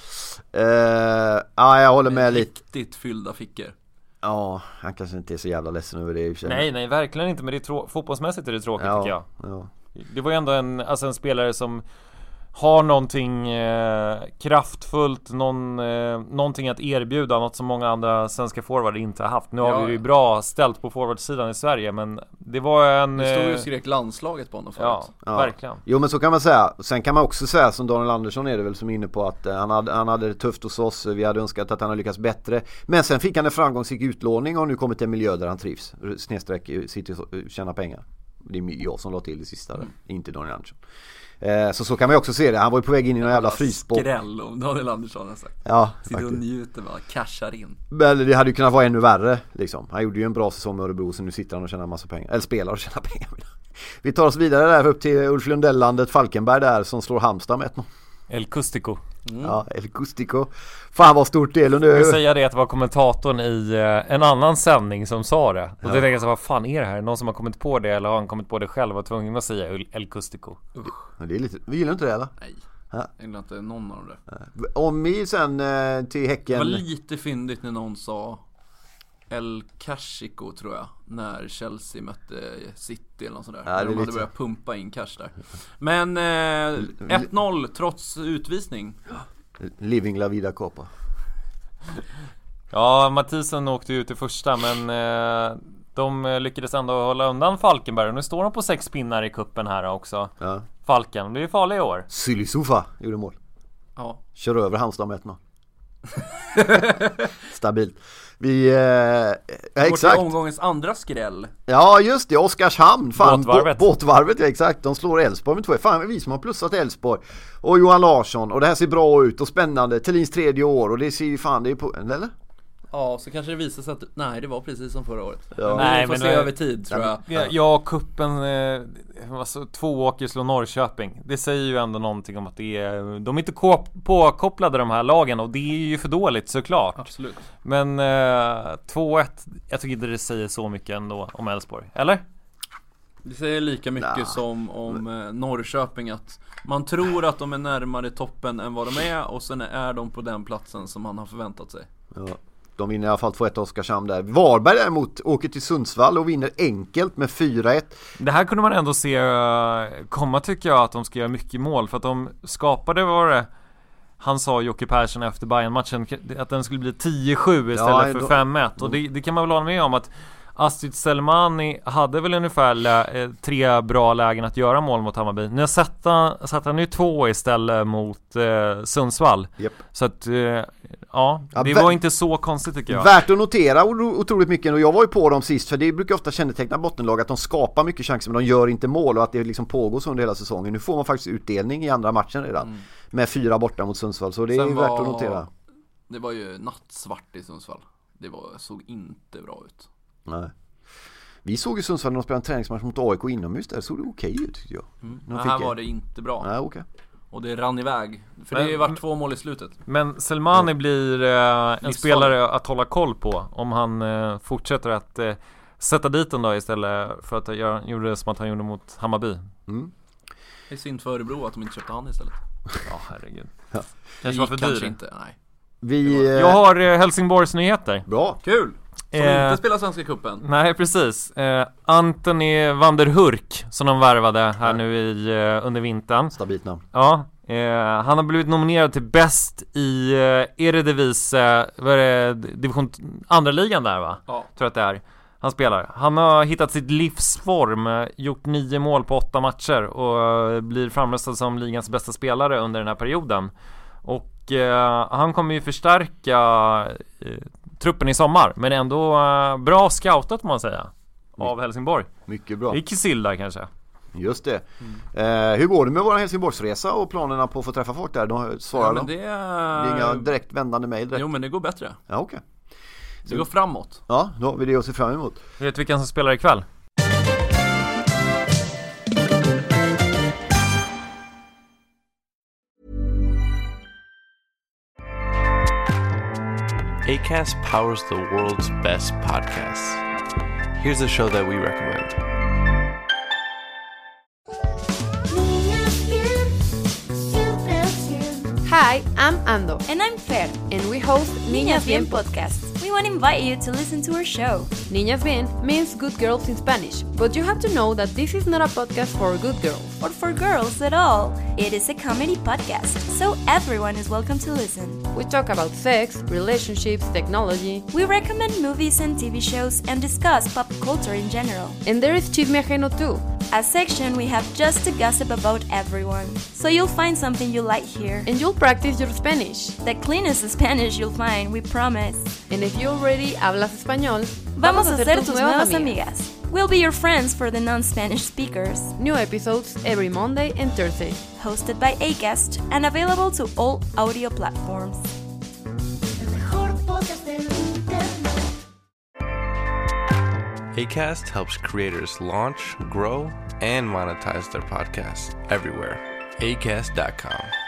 Ja, jag håller med lite.
Riktigt fyllda fickor.
Ja, han kanske inte är så jävla ledsen över det i och för
sig. Nej, verkligen inte. Men det är fotbollsmässigt är det tråkigt, tycker jag.
Ja.
Det var ju ändå en spelare som har någonting kraftfullt, någonting att erbjuda, något som många andra svenska forwarder inte har haft. Nu har vi ju bra ställt på forwardsidan i Sverige, men det var en...
Det stod ju skrek landslaget på honom förut.
Ja, verkligen.
Jo, men så kan man säga. Sen kan man också säga, som Daniel Andersson är det väl som är inne på, att han hade det tufft hos oss. Vi hade önskat att han hade lyckats bättre. Men sen fick han en framgångsrik utlåning och nu kommit till en miljö där han trivs. Snedsträck sitter och tjänar pengar. Det är jag som la till det sista där, inte Daniel Andersson. Så kan man ju också se det. Han var ju på väg in i någon jävla frysbock.
Skräll om Daniel Andersson har sagt.
Ja,
sitter och njuter med att cashar in.
Men det hade ju kunnat vara ännu värre liksom. Han gjorde ju en bra säsong med Örebro, så nu sitter han och tjänar en massa pengar. Eller spelar och tjänar pengar. Vi tar oss vidare där upp till Ulf Lundellandet, Falkenberg där, som slår Halmstad med 1-0.
El Custico.
Ja, El Custico. Fan vad stort del.
Jag vill säga det att det var kommentatorn i en annan sändning som sa det. Och det tänkte jag så, vad fan är det här? Någon som har kommit på det, eller har han kommit på det själv och var tvungen att säga El Custico?
Det är lite, vi gillar inte det, eller?
Nej, jag gillar inte någon av det.
Om vi sen till Häcken.
Det var lite fyndigt när någon sa El Cashico, tror jag, när Chelsea mötte City eller något sådär. Ja, de hade börjat pumpa in cash där. Men 1-0 trots utvisning.
Living la vida Copa.
Ja, Mathisen åkte ut i första, men de lyckades ändå hålla undan Falkenberg. Nu står de på 6 pinnar i kuppen här också. Ja. Falken, det är farligt i år.
Sylisufa gjorde mål.
Ja.
Kör över Halmstad med 1-0. Stabilt. Vi exakt.
Omgångens andra skräll.
Ja, just det, Oskarshamn. Fan,
båtvarvet.
Ja, exakt. De slår Elfsborg med 2. Fan, vi som har plussat Elfsborg. Och Johan Larsson. Och det här ser bra ut och spännande. Thelins 3:e år. Och det ser ju fan, det är på, eller?
Ja, så kanske det visar sig att nej, det var precis som förra året.
Ja.
Nej, men se över tid, tror jag.
Ja, kuppen alltså, 2 åker slår Norrköping. Det säger ju ändå någonting om att det är, de är inte påkopplade, de här lagen, och det är ju för dåligt såklart.
Absolut.
Men 2-1, jag tycker inte det säger så mycket ändå om Elfsborg, eller?
Det säger lika mycket som om Norrköping, att man tror att de är närmare toppen än vad de är, och sen är de på den platsen som man har förväntat sig.
Ja. De vinner i alla fall 2-1 Oskarshamn där. Varberg däremot åker till Sundsvall och vinner enkelt med 4-1.
Det här kunde man ändå se komma, tycker jag, att de ska göra mycket mål. För att de skapade, var det han sa, Jocke Persson efter Bayern-matchen, att den skulle bli 10-7 istället för 5-1. Och det kan man väl hålla med om, att Astrid Selmani hade väl ungefär 3 bra lägen att göra mål mot Hammarby. Nu satt han ju 2 istället mot Sundsvall.
Yep.
Så att det var inte så konstigt, tycker jag.
Värt att notera otroligt mycket, och jag var ju på dem sist, för det brukar ofta känneteckna bottenlag att de skapar mycket chanser men de gör inte mål, och att det liksom pågår så under hela säsongen. Nu får man faktiskt utdelning i andra matchen redan med 4 borta mot Sundsvall, så det är värt att notera.
Det var ju nattsvart i Sundsvall. Det såg inte bra ut.
Nej. Vi såg ju Sundsvall när de spelade en träningsmatch mot AIK inomhus där, så det okej ut tyckte jag.
Men här var det inte bra.
Nej, okej.
Och det rann iväg. För det har ju varit 2 mål i slutet.
Men Selmani blir en spelare att hålla koll på om han fortsätter att sätta dit den då istället för att gjorde det som att han gjorde mot Hammarby.
Det är synd för Örebro att de inte köpte han istället.
Ja, herregud.
Kanske var för dyr. Inte,
nej. Jag har Helsingborgs nyheter.
Bra.
Kul. Som inte spelar Svenska cupen.
Nej, precis. Anthony van der Hurk som de värvade här nu under vintern.
Stabilt namn.
Ja, han har blivit nominerad till bäst i Eredivisie, division 2-ligan där va? Ja. Tror att det är. Han spelar. Han har hittat sitt livsform, gjort 9 mål på 8 matcher och blir framröstad som ligans bästa spelare under den här perioden. Och han kommer ju förstärka truppen i sommar, men ändå bra scoutat må man säga av Helsingborg.
Mycket bra.
I Kisilda kanske.
Just det. Hur går det med våra Helsingborgsresa och planerna på att få träffa folk där? De svarar det är inga direkt vändande mejl direkt.
Jo, men det går bättre.
Ja, okej.
Det går framåt.
Ja, då har vi det att se fram emot.
Vet du vilken som spelar ikväll?
Acast powers the world's best podcasts. Here's a show that we recommend.
Hi, I'm Ando.
And I'm Fer.
And we host Niñas Bien podcast.
We want to invite you to listen to our show.
Niñas Bien means good girls in Spanish, but you have to know that this is not a podcast for good girls.
Or for girls at all. It is a comedy podcast, so everyone is welcome to listen.
We talk about sex, relationships, technology.
We recommend movies and TV shows and discuss pop culture in general.
And there is Chisme Ajeno too.
A section we have just to gossip about everyone. So you'll find something you like here.
And you'll practice your Spanish.
The cleanest Spanish you'll find, we promise.
And if you already hablas español,
vamos a ser tus nuevas amigas. We'll be your friends for the non-Spanish speakers.
New episodes every Monday and Thursday.
Hosted by Acast and available to all audio platforms.
Acast helps creators launch, grow, and monetize their podcasts everywhere. Acast.com.